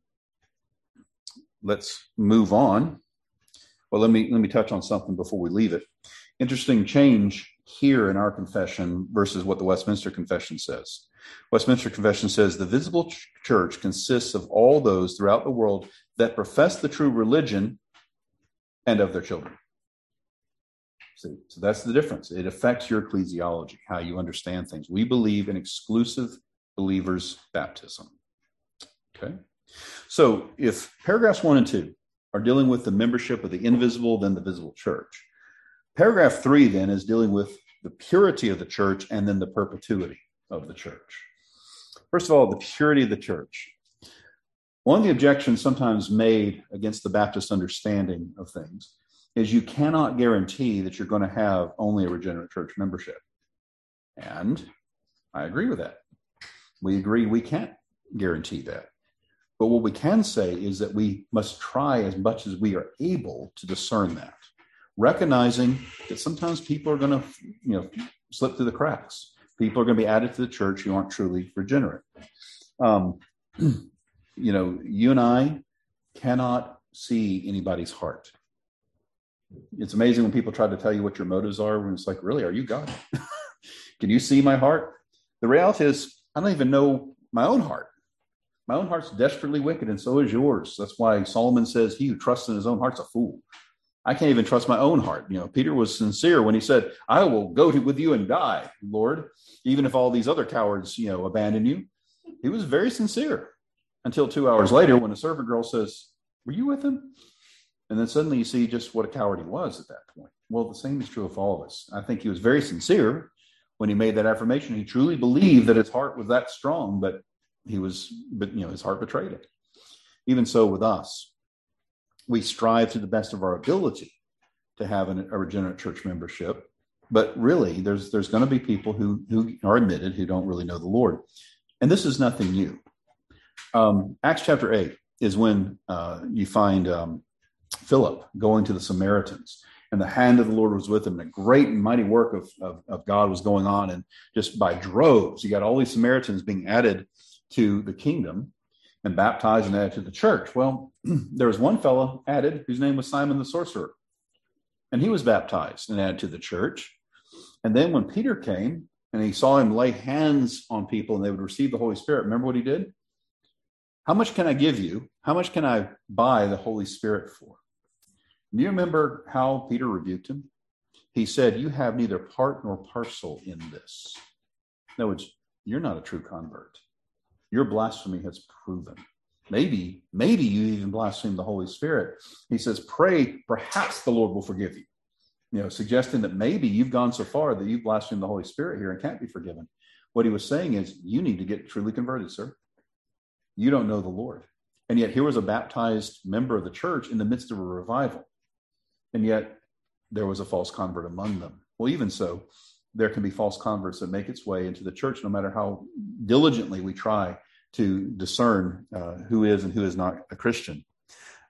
let's move on. Well, let me let me touch on something before we leave it. Interesting change here in our confession versus what the Westminster Confession says. Westminster Confession says the visible ch- church consists of all those throughout the world that profess the true religion and of their children. See, so that's the difference. It affects your ecclesiology, how you understand things. We believe in exclusive believers' baptism. Okay? So if paragraphs one and two are dealing with the membership of the invisible, then the visible church. Paragraph three then is dealing with the purity of the church and then the perpetuity of the church. First of all, the purity of the church. One of the objections sometimes made against the Baptist understanding of things is you cannot guarantee that you're going to have only a regenerate church membership. And I agree with that. We agree we can't guarantee that. But what we can say is that we must try as much as we are able to discern that, recognizing that sometimes people are going to, you know, slip through the cracks. People are going to be added to the church who aren't truly regenerate. Um, you know, you and I cannot see anybody's heart. It's amazing when people try to tell you what your motives are, when it's like, really, are you God? Can you see my heart? The reality is, I don't even know my own heart. My own heart's desperately wicked, and so is yours. That's why Solomon says, he who trusts in his own heart's a fool. I can't even trust my own heart. You know, Peter was sincere when he said, I will go to, with you and die, Lord, even if all these other cowards, you know, abandon you. He was very sincere until two hours later when a servant girl says, were you with him? And then suddenly you see just what a coward he was at that point. Well, the same is true of all of us. I think he was very sincere when he made that affirmation. He truly believed that his heart was that strong, but he was, but you know, his heart betrayed it. Even so with us, we strive to the best of our ability to have an, a regenerate church membership. But really, there's there's going to be people who, who are admitted who don't really know the Lord. And this is nothing new. Um, Acts chapter eight is when uh, you find um, Philip going to the Samaritans. And the hand of the Lord was with him. And a great and mighty work of, of, of God was going on. And just by droves, you got all these Samaritans being added to the kingdom and baptized and added to the church. Well, there was one fellow added whose name was Simon the sorcerer. And he was baptized and added to the church. And then when Peter came and he saw him lay hands on people and they would receive the Holy Spirit, remember what he did? How much can I give you? How much can I buy the Holy Spirit for? Do you remember how Peter rebuked him? He said, you have neither part nor parcel in this. In other words, you're not a true convert. Your blasphemy has proven. Maybe, maybe you even blaspheme the Holy Spirit. He says, pray, perhaps the Lord will forgive you. You know, suggesting that maybe you've gone so far that you've blasphemed the Holy Spirit here and can't be forgiven. What he was saying is, you need to get truly converted, sir. You don't know the Lord. And yet here was a baptized member of the church in the midst of a revival. And yet there was a false convert among them. Well, even so, there can be false converts that make its way into the church, no matter how diligently we try to discern uh, who is and who is not a Christian.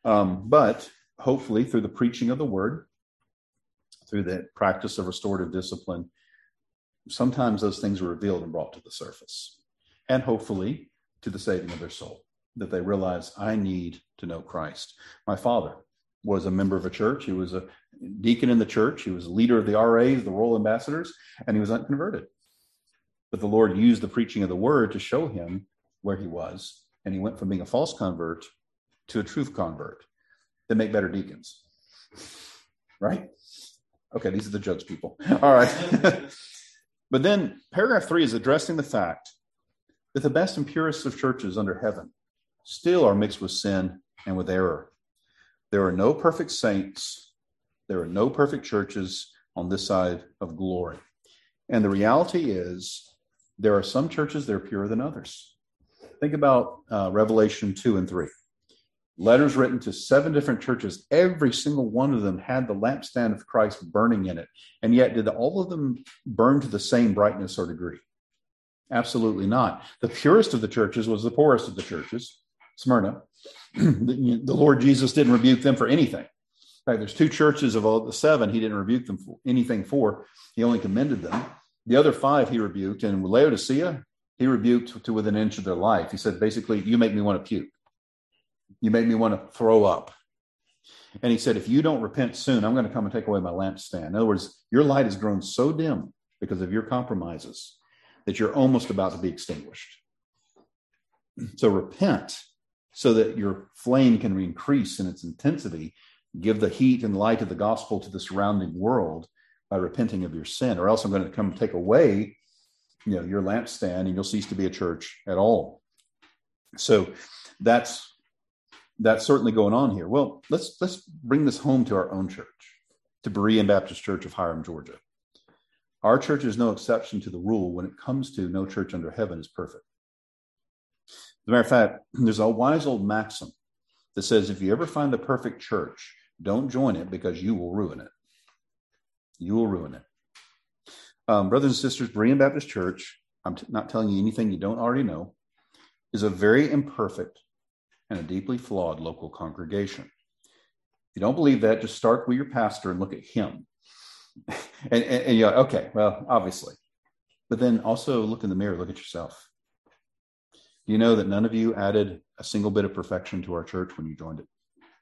Um, but hopefully through the preaching of the word, through the practice of restorative discipline, sometimes those things are revealed and brought to the surface. And hopefully to the saving of their soul, that they realize, I need to know Christ. My father was a member of a church. He was a deacon in the church. He was a leader of the R As, the Royal Ambassadors, and he was unconverted. But the Lord used the preaching of the word to show him where he was. And he went from being a false convert to a truth convert. They make better deacons. Right? Okay, these are the judge people. All right. But then paragraph three is addressing the fact that the best and purest of churches under heaven still are mixed with sin and with error. There are no perfect saints. There are no perfect churches on this side of glory. And the reality is there are some churches that are purer than others. Think about uh, Revelation two and three. Letters written to seven different churches. Every single one of them had the lampstand of Christ burning in it. And yet, did all of them burn to the same brightness or degree? Absolutely not. The purest of the churches was the poorest of the churches, Smyrna. the, the Lord Jesus didn't rebuke them for anything. In fact, there's two churches of all the seven he didn't rebuke them for anything for. He only commended them. The other five he rebuked. And Laodicea, he rebuked to within an inch of their life. He said, basically, you make me want to puke. You make me want to throw up. And he said, if you don't repent soon, I'm going to come and take away my lampstand. In other words, your light has grown so dim because of your compromises that you're almost about to be extinguished. So repent so that your flame can increase in its intensity. Give the heat and light of the gospel to the surrounding world by repenting of your sin, or else I'm going to come take away, you know, your lampstand and you'll cease to be a church at all. So that's That's certainly going on here. Well, let's let's bring this home to our own church, to Berean Baptist Church of Hiram, Georgia. Our church is no exception to the rule when it comes to no church under heaven is perfect. As a matter of fact, there's a wise old maxim that says, if you ever find the perfect church, don't join it because you will ruin it. You will ruin it. Um, brothers and sisters, Berean Baptist Church, I'm t- not telling you anything you don't already know, is a very imperfect and a deeply flawed local congregation. If you don't believe that, just start with your pastor and look at him. and, and, and you're like, okay, well, obviously. But then also look in the mirror, look at yourself. Do you know that none of you added a single bit of perfection to our church when you joined it?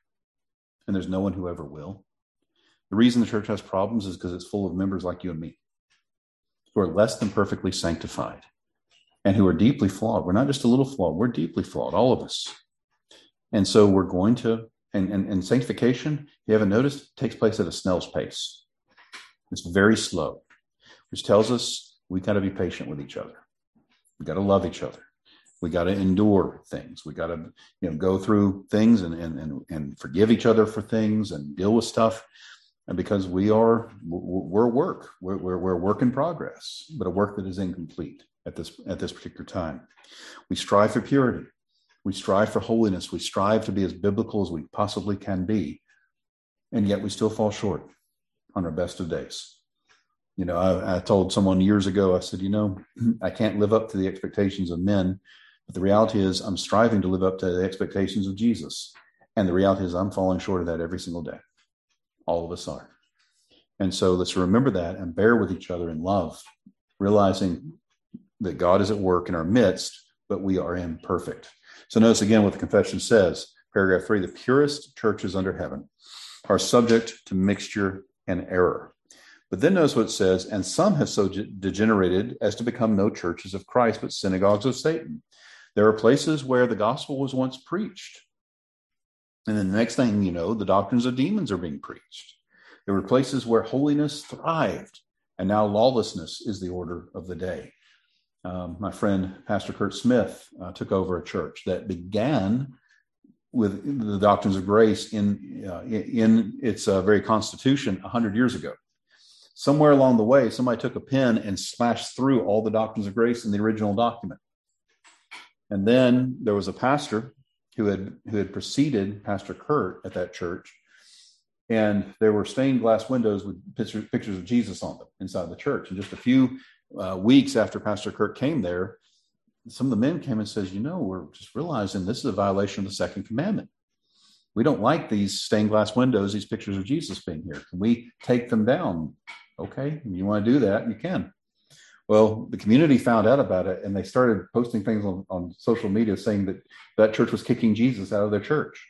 And there's no one who ever will. The reason the church has problems is because it's full of members like you and me, who are less than perfectly sanctified and who are deeply flawed. We're not just a little flawed, we're deeply flawed, all of us. And so we're going to, and, and, and sanctification, if you haven't noticed, takes place at a snail's pace. It's very slow, which tells us we got to be patient with each other. We got to love each other. We got to endure things. We got to, you know, go through things and, and, and, and forgive each other for things and deal with stuff. And because we are, we're work, we're, we're, we're a work in progress, but a work that is incomplete at this, at this particular time. We strive for purity. We strive for holiness. We strive to be as biblical as we possibly can be. And yet we still fall short on our best of days. You know, I, I told someone years ago, I said, you know, I can't live up to the expectations of men. But the reality is I'm striving to live up to the expectations of Jesus. And the reality is I'm falling short of that every single day. All of us are. And so let's remember that and bear with each other in love, realizing that God is at work in our midst, but we are imperfect. So notice again what the confession says, paragraph three, the purest churches under heaven are subject to mixture and error. But then notice what it says, and some have so degenerated as to become no churches of Christ, but synagogues of Satan. There are places where the gospel was once preached. And then the next thing you know, the doctrines of demons are being preached. There were places where holiness thrived, and now lawlessness is the order of the day. Um, my friend, Pastor Kurt Smith, uh, took over a church that began with the doctrines of grace in, uh, in its uh, very constitution one hundred years ago. Somewhere along the way, somebody took a pen and slashed through all the doctrines of grace in the original document. And then there was a pastor who had who had preceded Pastor Kurt at that church, and there were stained glass windows with pictures, pictures of Jesus on them inside the church. And just a few uh, weeks after Pastor Kurt came there, some of the men came and says, you know, we're just realizing this is a violation of the second commandment. We don't like these stained glass windows, these pictures of Jesus being here. Can we take them down? Okay, if you want to do that, you can. Well, the community found out about it, and they started posting things on, on social media saying that that church was kicking Jesus out of their church.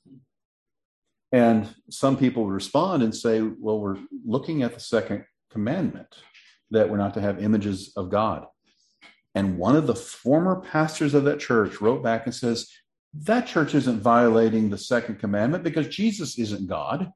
And some people would respond and say, well, we're looking at the second commandment, that we're not to have images of God. And one of the former pastors of that church wrote back and says, that church isn't violating the second commandment because Jesus isn't God.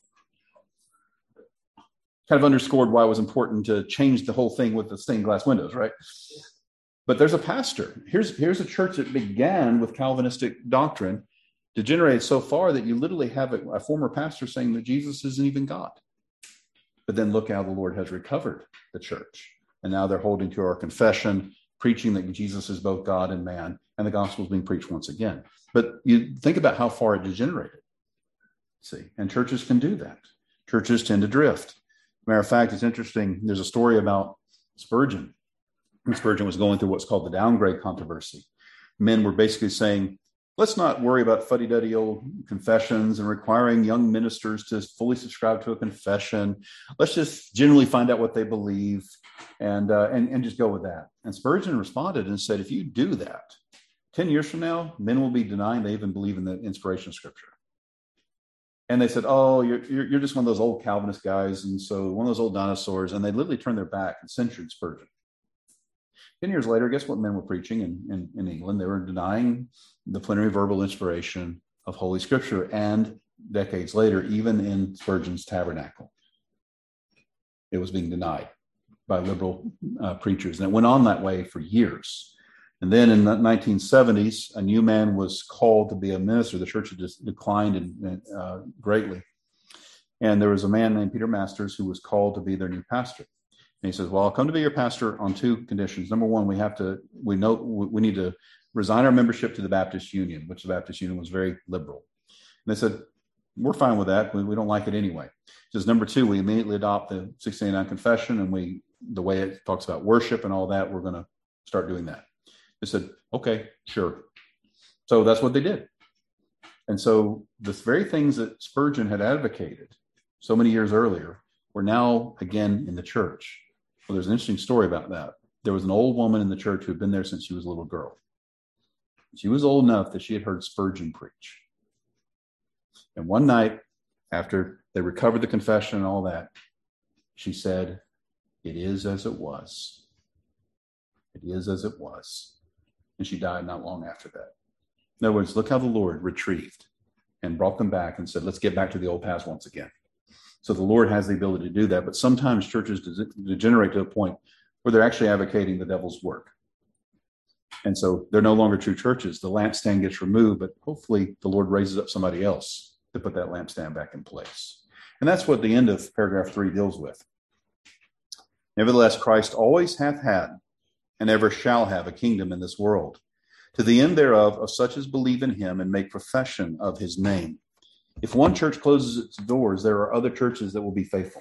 Kind of underscored why it was important to change the whole thing with the stained glass windows, right? But there's a pastor. Here's, here's a church that began with Calvinistic doctrine, degenerated so far that you literally have a, a former pastor saying that Jesus isn't even God. But then look how the Lord has recovered the church. And now they're holding to our confession, preaching that Jesus is both God and man, and the gospel is being preached once again. But you think about how far it degenerated. See, and churches can do that. Churches tend to drift. Matter of fact, it's interesting. There's a story about Spurgeon. When Spurgeon was going through what's called the downgrade controversy. Men were basically saying, let's not worry about fuddy-duddy old confessions and requiring young ministers to fully subscribe to a confession. Let's just generally find out what they believe and, uh, and, and just go with that. And Spurgeon responded and said, if you do that, ten years from now, men will be denying they even believe in the inspiration of Scripture. And they said, oh, you're, you're you're just one of those old Calvinist guys. And so one of those old dinosaurs. And they literally turned their back and censured Spurgeon. Ten years later, guess what men were preaching in, in, in England? They were denying the plenary verbal inspiration of Holy Scripture. And decades later, even in Spurgeon's tabernacle, it was being denied by liberal uh, preachers. And it went on that way for years. And then in the nineteen seventies, a new man was called to be a minister. The church had just declined in, uh, greatly. And there was a man named Peter Masters who was called to be their new pastor. And he says, well, I'll come to be your pastor on two conditions. Number one, we have to, we know we need to resign our membership to the Baptist Union, which the Baptist Union was very liberal. And they said, we're fine with that. We, we don't like it anyway. He says, number two, we immediately adopt the sixteen eighty-nine confession, and we, the way it talks about worship and all that, we're going to start doing that. They said, okay, sure. So that's what they did. And so the very things that Spurgeon had advocated so many years earlier were now again in the church. Well, there's an interesting story about that. There was an old woman in the church who had been there since she was a little girl. She was old enough that she had heard Spurgeon preach. And one night, after they recovered the confession and all that, she said, it is as it was. It is as it was. And she died not long after that. In other words, look how the Lord retrieved and brought them back and said, let's get back to the old paths once again. So the Lord has the ability to do that. But sometimes churches degenerate to a point where they're actually advocating the devil's work. And so they're no longer true churches. The lampstand gets removed, but hopefully the Lord raises up somebody else to put that lampstand back in place. And that's what the end of paragraph three deals with. Nevertheless, Christ always hath had and ever shall have a kingdom in this world, to the end thereof of such as believe in him and make profession of his name. If one church closes its doors, there are other churches that will be faithful.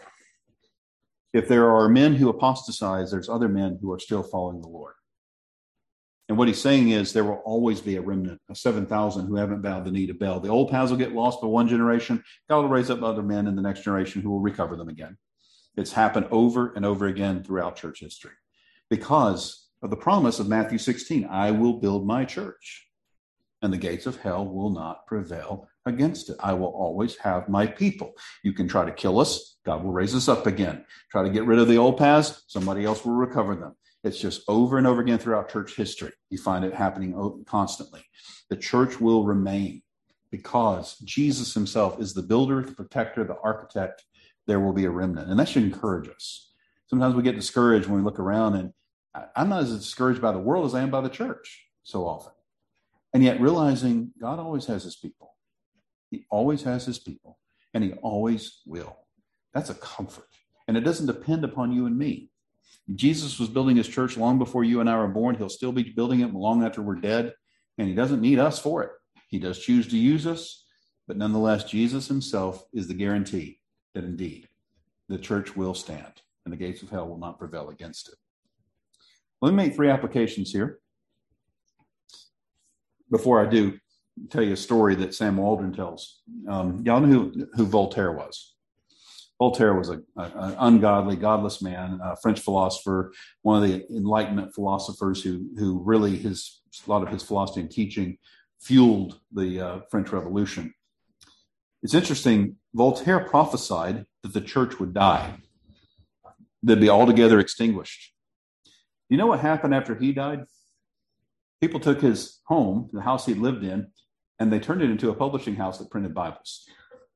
If there are men who apostatize, there's other men who are still following the Lord. And what he's saying is there will always be a remnant of seven thousand who haven't bowed the knee to Baal. The old paths will get lost by one generation. God will raise up other men in the next generation who will recover them again. It's happened over and over again throughout church history because of the promise of Matthew sixteen, I will build my church, and the gates of hell will not prevail against it. I will always have my people. You can try to kill us, God will raise us up again. Try to get rid of the old paths, somebody else will recover them. It's just over and over again throughout church history. You find it happening constantly. The church will remain because Jesus himself is the builder, the protector, the architect. There will be a remnant, and that should encourage us. Sometimes we get discouraged when we look around, and I'm not as discouraged by the world as I am by the church so often. And yet realizing God always has his people. He always has his people, and he always will. That's a comfort. And it doesn't depend upon you and me. Jesus was building his church long before you and I were born. He'll still be building it long after we're dead, and he doesn't need us for it. He does choose to use us, but nonetheless, Jesus himself is the guarantee that indeed the church will stand, and the gates of hell will not prevail against it. Let me make three applications here. Before I do, tell you a story that Sam Waldron tells. Um, y'all know who, who Voltaire was. Voltaire was an ungodly, godless man, a French philosopher, one of the Enlightenment philosophers who, who really his a lot of his philosophy and teaching fueled the uh, French Revolution. It's interesting. Voltaire prophesied that the church would die, they'd be altogether extinguished. You know what happened after he died? People took his home, the house he'd lived in, and they turned it into a publishing house that printed Bibles.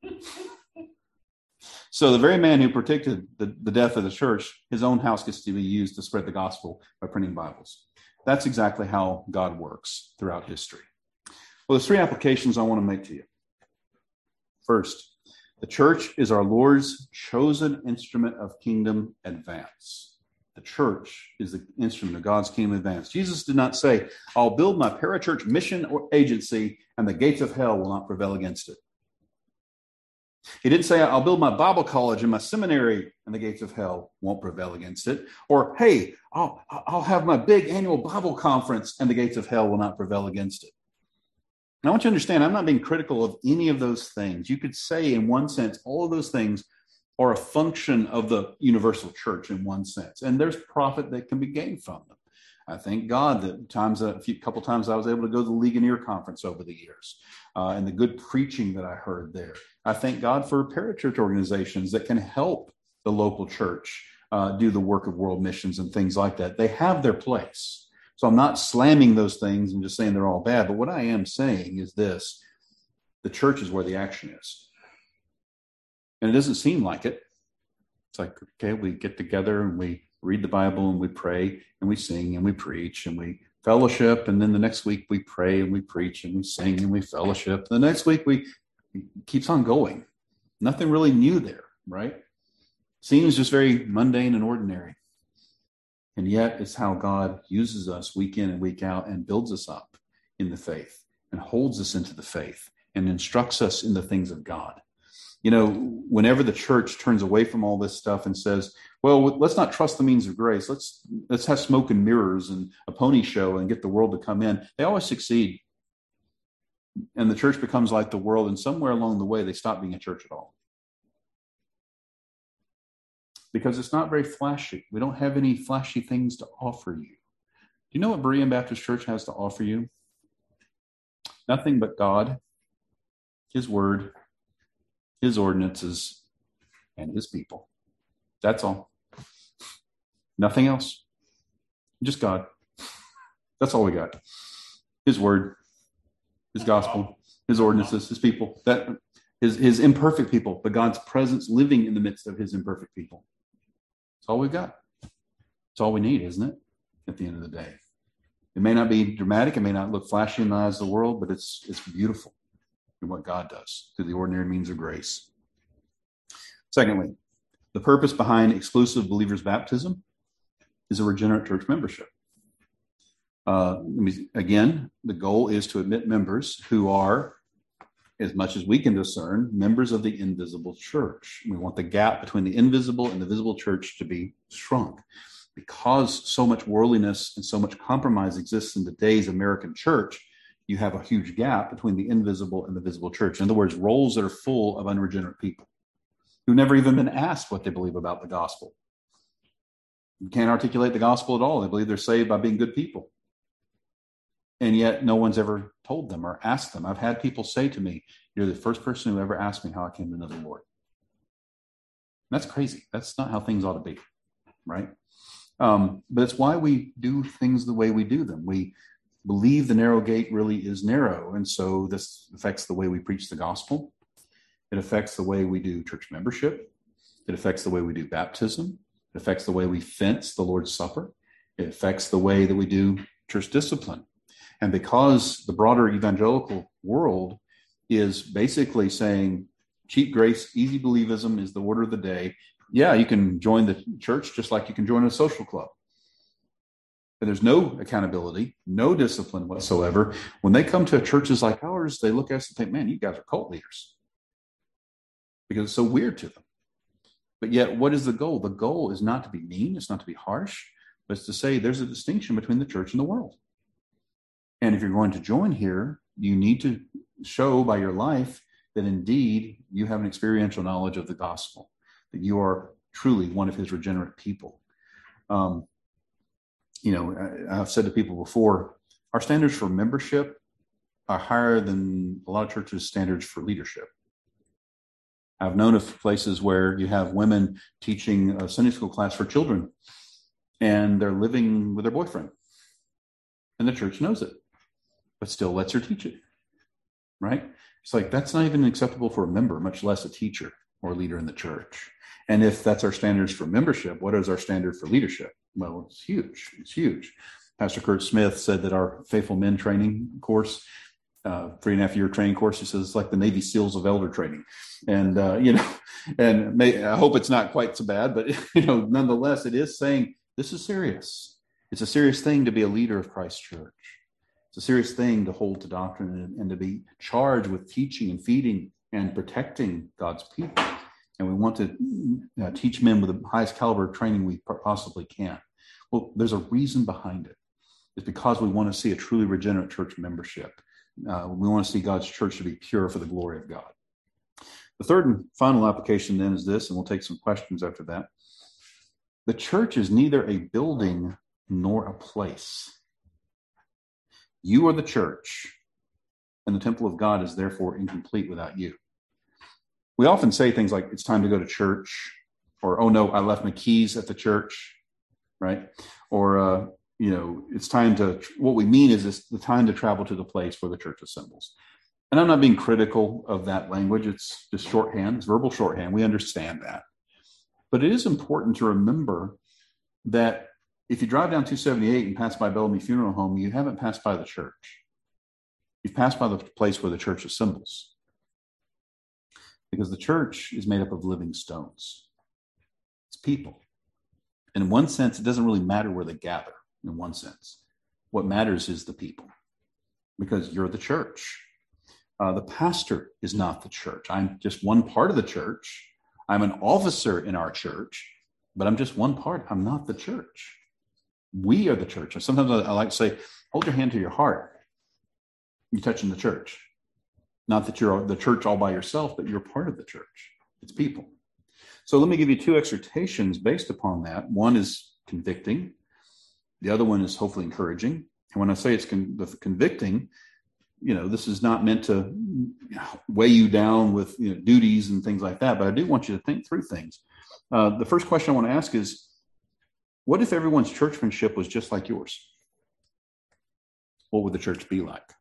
So the very man who predicted the, the death of the church, his own house gets to be used to spread the gospel by printing Bibles. That's exactly how God works throughout history. Well, there's three applications I want to make to you. First, the church is our Lord's chosen instrument of kingdom advance. The church is the instrument of God's kingdom advance. Jesus did not say, I'll build my parachurch mission or agency and the gates of hell will not prevail against it. He didn't say, I'll build my Bible college and my seminary and the gates of hell won't prevail against it. Or, hey, I'll, I'll have my big annual Bible conference and the gates of hell will not prevail against it. Now, I want you to understand, I'm not being critical of any of those things. You could say, in one sense, all of those things are a function of the universal church in one sense. And there's profit that can be gained from them. I thank God that times a few couple times I was able to go to the Ligonier conference over the years uh, and the good preaching that I heard there. I thank God for parachurch organizations that can help the local church uh, do the work of world missions and things like that. They have their place. So I'm not slamming those things and just saying they're all bad. But what I am saying is this: the church is where the action is. And it doesn't seem like it. It's like, okay, we get together and we read the Bible and we pray and we sing and we preach and we fellowship. And then the next week we pray and we preach and we sing and we fellowship. The next week we it keeps on going. Nothing really new there, right? Seems just very mundane and ordinary. And yet it's how God uses us week in and week out and builds us up in the faith and holds us into the faith and instructs us in the things of God. You know, whenever the church turns away from all this stuff and says, well, let's not trust the means of grace. Let's let's have smoke and mirrors and a pony show and get the world to come in. They always succeed. And the church becomes like the world. And somewhere along the way, they stop being a church at all. Because it's not very flashy. We don't have any flashy things to offer you. Do you know what Berean Baptist Church has to offer you? Nothing but God, His Word, His ordinances, and His people. That's all. Nothing else. Just God. That's all we got. His Word, His gospel, His ordinances, His people. That His, his imperfect people, but God's presence living in the midst of His imperfect people. That's all we've got. It's all we need, isn't it? At the end of the day. It may not be dramatic. It may not look flashy in the eyes of the world, but it's it's beautiful in what God does through the ordinary means of grace. Secondly, the purpose behind exclusive believers' baptism is a regenerate church membership. Uh, again, the goal is to admit members who are, as much as we can discern, members of the invisible church. We want the gap between the invisible and the visible church to be shrunk. Because so much worldliness and so much compromise exists in today's American church, you have a huge gap between the invisible and the visible church. In other words, roles that are full of unregenerate people who've never even been asked what they believe about the gospel. You can't articulate the gospel at all. They believe they're saved by being good people. And yet no one's ever told them or asked them. I've had people say to me, you're the first person who ever asked me how I came to know the Lord. And that's crazy. That's not how things ought to be, right? Um, but it's why we do things the way we do them. We believe the narrow gate really is narrow. And so this affects the way we preach the gospel. It affects the way we do church membership. It affects the way we do baptism. It affects the way we fence the Lord's Supper. It affects the way that we do church discipline. And because the broader evangelical world is basically saying cheap grace, easy believism is the order of the day, yeah, you can join the church just like you can join a social club. But there's no accountability, no discipline whatsoever. When they come to churches like ours, they look at us and think, man, you guys are cult leaders. Because it's so weird to them. But yet, what is the goal? The goal is not to be mean, it's not to be harsh, but it's to say there's a distinction between the church and the world. And if you're going to join here, you need to show by your life that indeed you have an experiential knowledge of the gospel, that you are truly one of his regenerate people. Um, you know, I, I've said to people before, our standards for membership are higher than a lot of churches' standards for leadership. I've known of places where you have women teaching a Sunday school class for children, and they're living with their boyfriend. And the church knows it, but still lets her teach it, right? It's like, that's not even acceptable for a member, much less a teacher or a leader in the church. And if that's our standards for membership, what is our standard for leadership? Well, it's huge. It's huge. Pastor Kurt Smith said that our Faithful Men training course, uh, three and a half year training course, he says it's like the Navy SEALs of elder training. And, uh, you know, and may, I hope it's not quite so bad, but, you know, nonetheless, it is saying this is serious. It's a serious thing to be a leader of Christ's church. It's a serious thing to hold to doctrine and, and to be charged with teaching and feeding and protecting God's people. And we want to uh, teach men with the highest caliber of training we possibly can. Well, there's a reason behind it. It's because we want to see a truly regenerate church membership. Uh, we want to see God's church to be pure for the glory of God. The third and final application then is this, and we'll take some questions after that. The church is neither a building nor a place. You are the church, and the temple of God is therefore incomplete without you. We often say things like, it's time to go to church, or, oh no, I left my keys at the church, right? Or, uh, you know, it's time to, what we mean is it's the time to travel to the place where the church assembles. And I'm not being critical of that language. It's just shorthand, it's verbal shorthand. We understand that. But it is important to remember that if you drive down two seventy-eight and pass by Bellamy Funeral Home, you haven't passed by the church. You've passed by the place where the church assembles. Because the church is made up of living stones. It's people. And in one sense, it doesn't really matter where they gather, in one sense. What matters is the people. Because you're the church. Uh, the pastor is not the church. I'm just one part of the church. I'm an officer in our church, but I'm just one part. I'm not the church. We are the church. And sometimes I, I like to say, hold your hand to your heart. You're touching the church. Not that you're the church all by yourself, but you're part of the church. It's people. So let me give you two exhortations based upon that. One is convicting. The other one is hopefully encouraging. And when I say it's con- the convicting, you know, this is not meant to weigh you down with, you know, duties and things like that, but I do want you to think through things. Uh, the first question I want to ask is, what if everyone's churchmanship was just like yours? What would the church be like?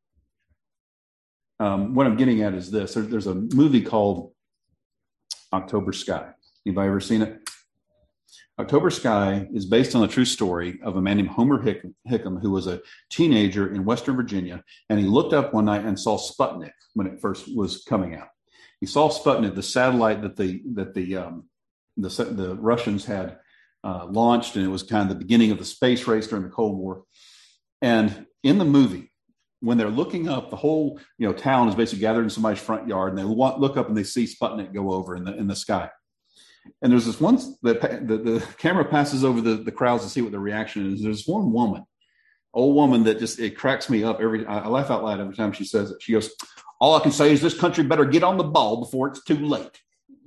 Um, what I'm getting at is this. There, there's a movie called October Sky. Anybody ever seen it? October Sky is based on a true story of a man named Homer Hick- Hickam, who was a teenager in Western Virginia, and he looked up one night and saw Sputnik when it first was coming out. He saw Sputnik, the satellite that the that the um, the, the Russians had uh, launched, and it was kind of the beginning of the space race during the Cold War. And in the movie, when they're looking up, the whole you know town is basically gathered in somebody's front yard, and they want, look up and they see Sputnik go over in the in the sky. And there's this one, the, the, the camera passes over the, the crowds to see what the reaction is. There's one woman, old woman that just, it cracks me up every, I, I laugh out loud every time she says it. She goes, all I can say is this country better get on the ball before it's too late.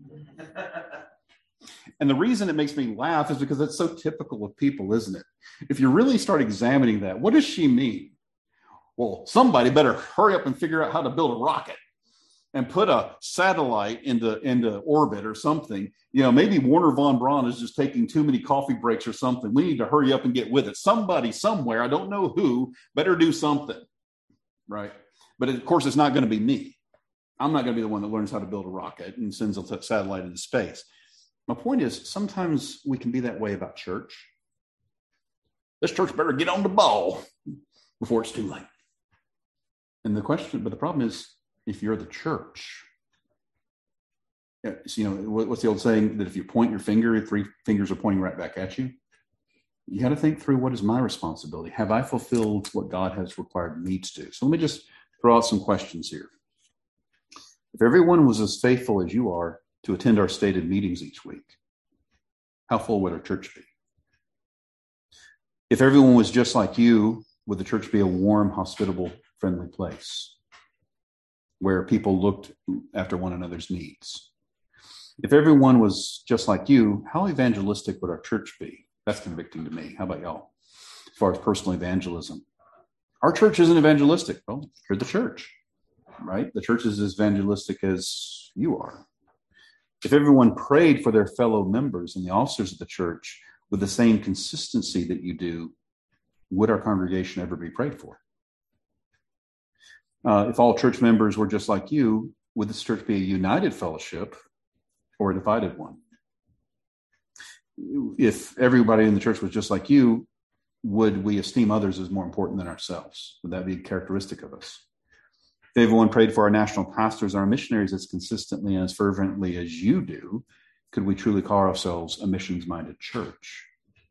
And the reason it makes me laugh is because it's so typical of people, isn't it? If you really start examining that, what does she mean? Well, somebody better hurry up and figure out how to build a rocket and put a satellite into, into orbit or something. You know, maybe Warner von Braun is just taking too many coffee breaks or something. We need to hurry up and get with it. Somebody somewhere, I don't know who, better do something, right? But of course, it's not going to be me. I'm not going to be the one that learns how to build a rocket and sends a t- satellite into space. My point is, sometimes we can be that way about church. This church better get on the ball before it's too late. And the question, but the problem is, if you're the church, you know, what's the old saying that if you point your finger, three fingers are pointing right back at you? You got to think through, what is my responsibility? Have I fulfilled what God has required me to do? So let me just throw out some questions here. If everyone was as faithful as you are to attend our stated meetings each week, how full would our church be? If everyone was just like you, would the church be a warm, hospitable, friendly place? where people looked after one another's needs. If everyone was just like you, how evangelistic would our church be? That's convicting to me. How about y'all? As far as personal evangelism. Our church isn't evangelistic. Well, you're the church, right? The church is as evangelistic as you are. If everyone prayed for their fellow members and the officers of the church with the same consistency that you do, would our congregation ever be prayed for? Uh, if all church members were just like you, would this church be a united fellowship or a divided one? If everybody in the church was just like you, would we esteem others as more important than ourselves? Would that be a characteristic of us? If everyone prayed for our national pastors, our missionaries as consistently and as fervently as you do, could we truly call ourselves a missions-minded church?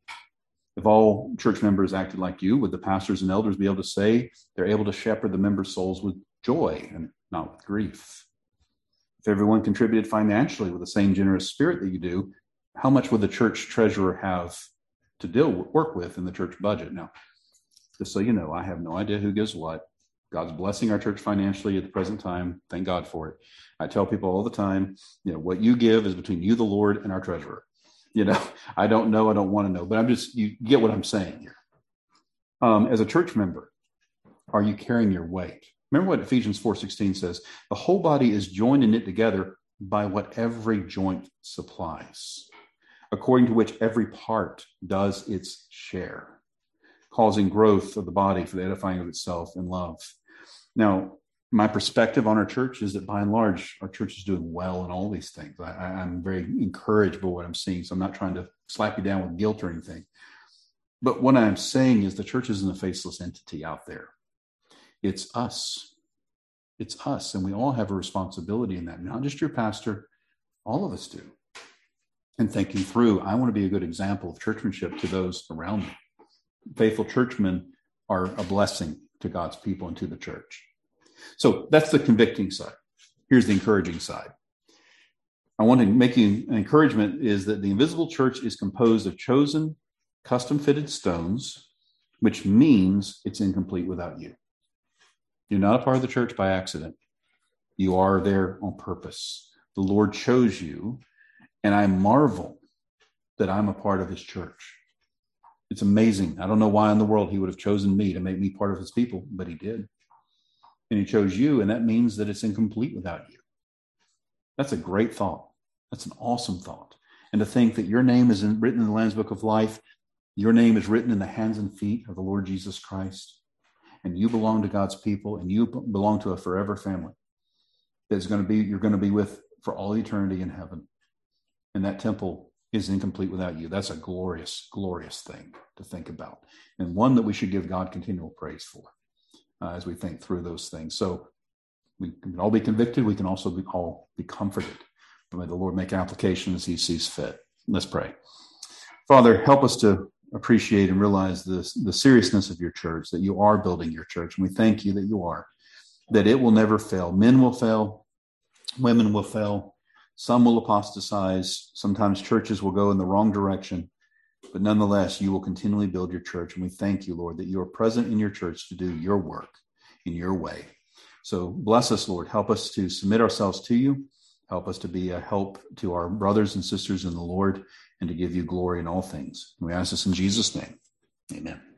If all church members acted like you, would the pastors and elders be able to say they're able to shepherd the members' souls with joy and not with grief? If everyone contributed financially with the same generous spirit that you do, how much would the church treasurer have to deal work with in the church budget? Now, just so you know, I have no idea who gives what. God's blessing our church financially at the present time. Thank God for it. I tell people all the time, you know, what you give is between you, the Lord, and our treasurer. You know, I don't know, I don't want to know, but I'm just, you get what I'm saying here. Um, as a church member, are you carrying your weight? Remember what Ephesians four sixteen says, the whole body is joined and knit together by what every joint supplies, according to which every part does its share, causing growth of the body for the edifying of itself in love. Now, my perspective on our church is that by and large, our church is doing well in all these things. I, I'm very encouraged by what I'm seeing, so I'm not trying to slap you down with guilt or anything. But what I'm saying is the church isn't a faceless entity out there. It's us. It's us, and we all have a responsibility in that, not just your pastor, all of us do. And thinking through, I want to be a good example of churchmanship to those around me. Faithful churchmen are a blessing to God's people and to the church. So that's the convicting side. Here's the encouraging side. I want to make you an encouragement is that the invisible church is composed of chosen, custom-fitted stones, which means it's incomplete without you. You're not a part of the church by accident. You are there on purpose. The Lord chose you, and I marvel that I'm a part of his church. It's amazing. I don't know why in the world he would have chosen me to make me part of his people, but he did. And he chose you, and that means that it's incomplete without you. That's a great thought. That's an awesome thought. And to think that your name is in, written in the Lamb's Book of Life, your name is written in the hands and feet of the Lord Jesus Christ, and you belong to God's people, and you belong to a forever family that's going to be, you're going to be with for all eternity in heaven. And that temple is incomplete without you. That's a glorious, glorious thing to think about, and one that we should give God continual praise for uh, as we think through those things. So we can all be convicted. We can also be all be comforted. May the Lord make application as he sees fit. Let's pray. Father, help us to appreciate and realize this, the seriousness of your church, that you are building your church. And we thank you that you are, that it will never fail. Men will fail. Women will fail. Some will apostatize. Sometimes churches will go in the wrong direction. But nonetheless, you will continually build your church. And we thank you, Lord, that you are present in your church to do your work in your way. So bless us, Lord. Help us to submit ourselves to you. Help us to be a help to our brothers and sisters in the Lord and to give you glory in all things. And we ask this in Jesus' name. Amen.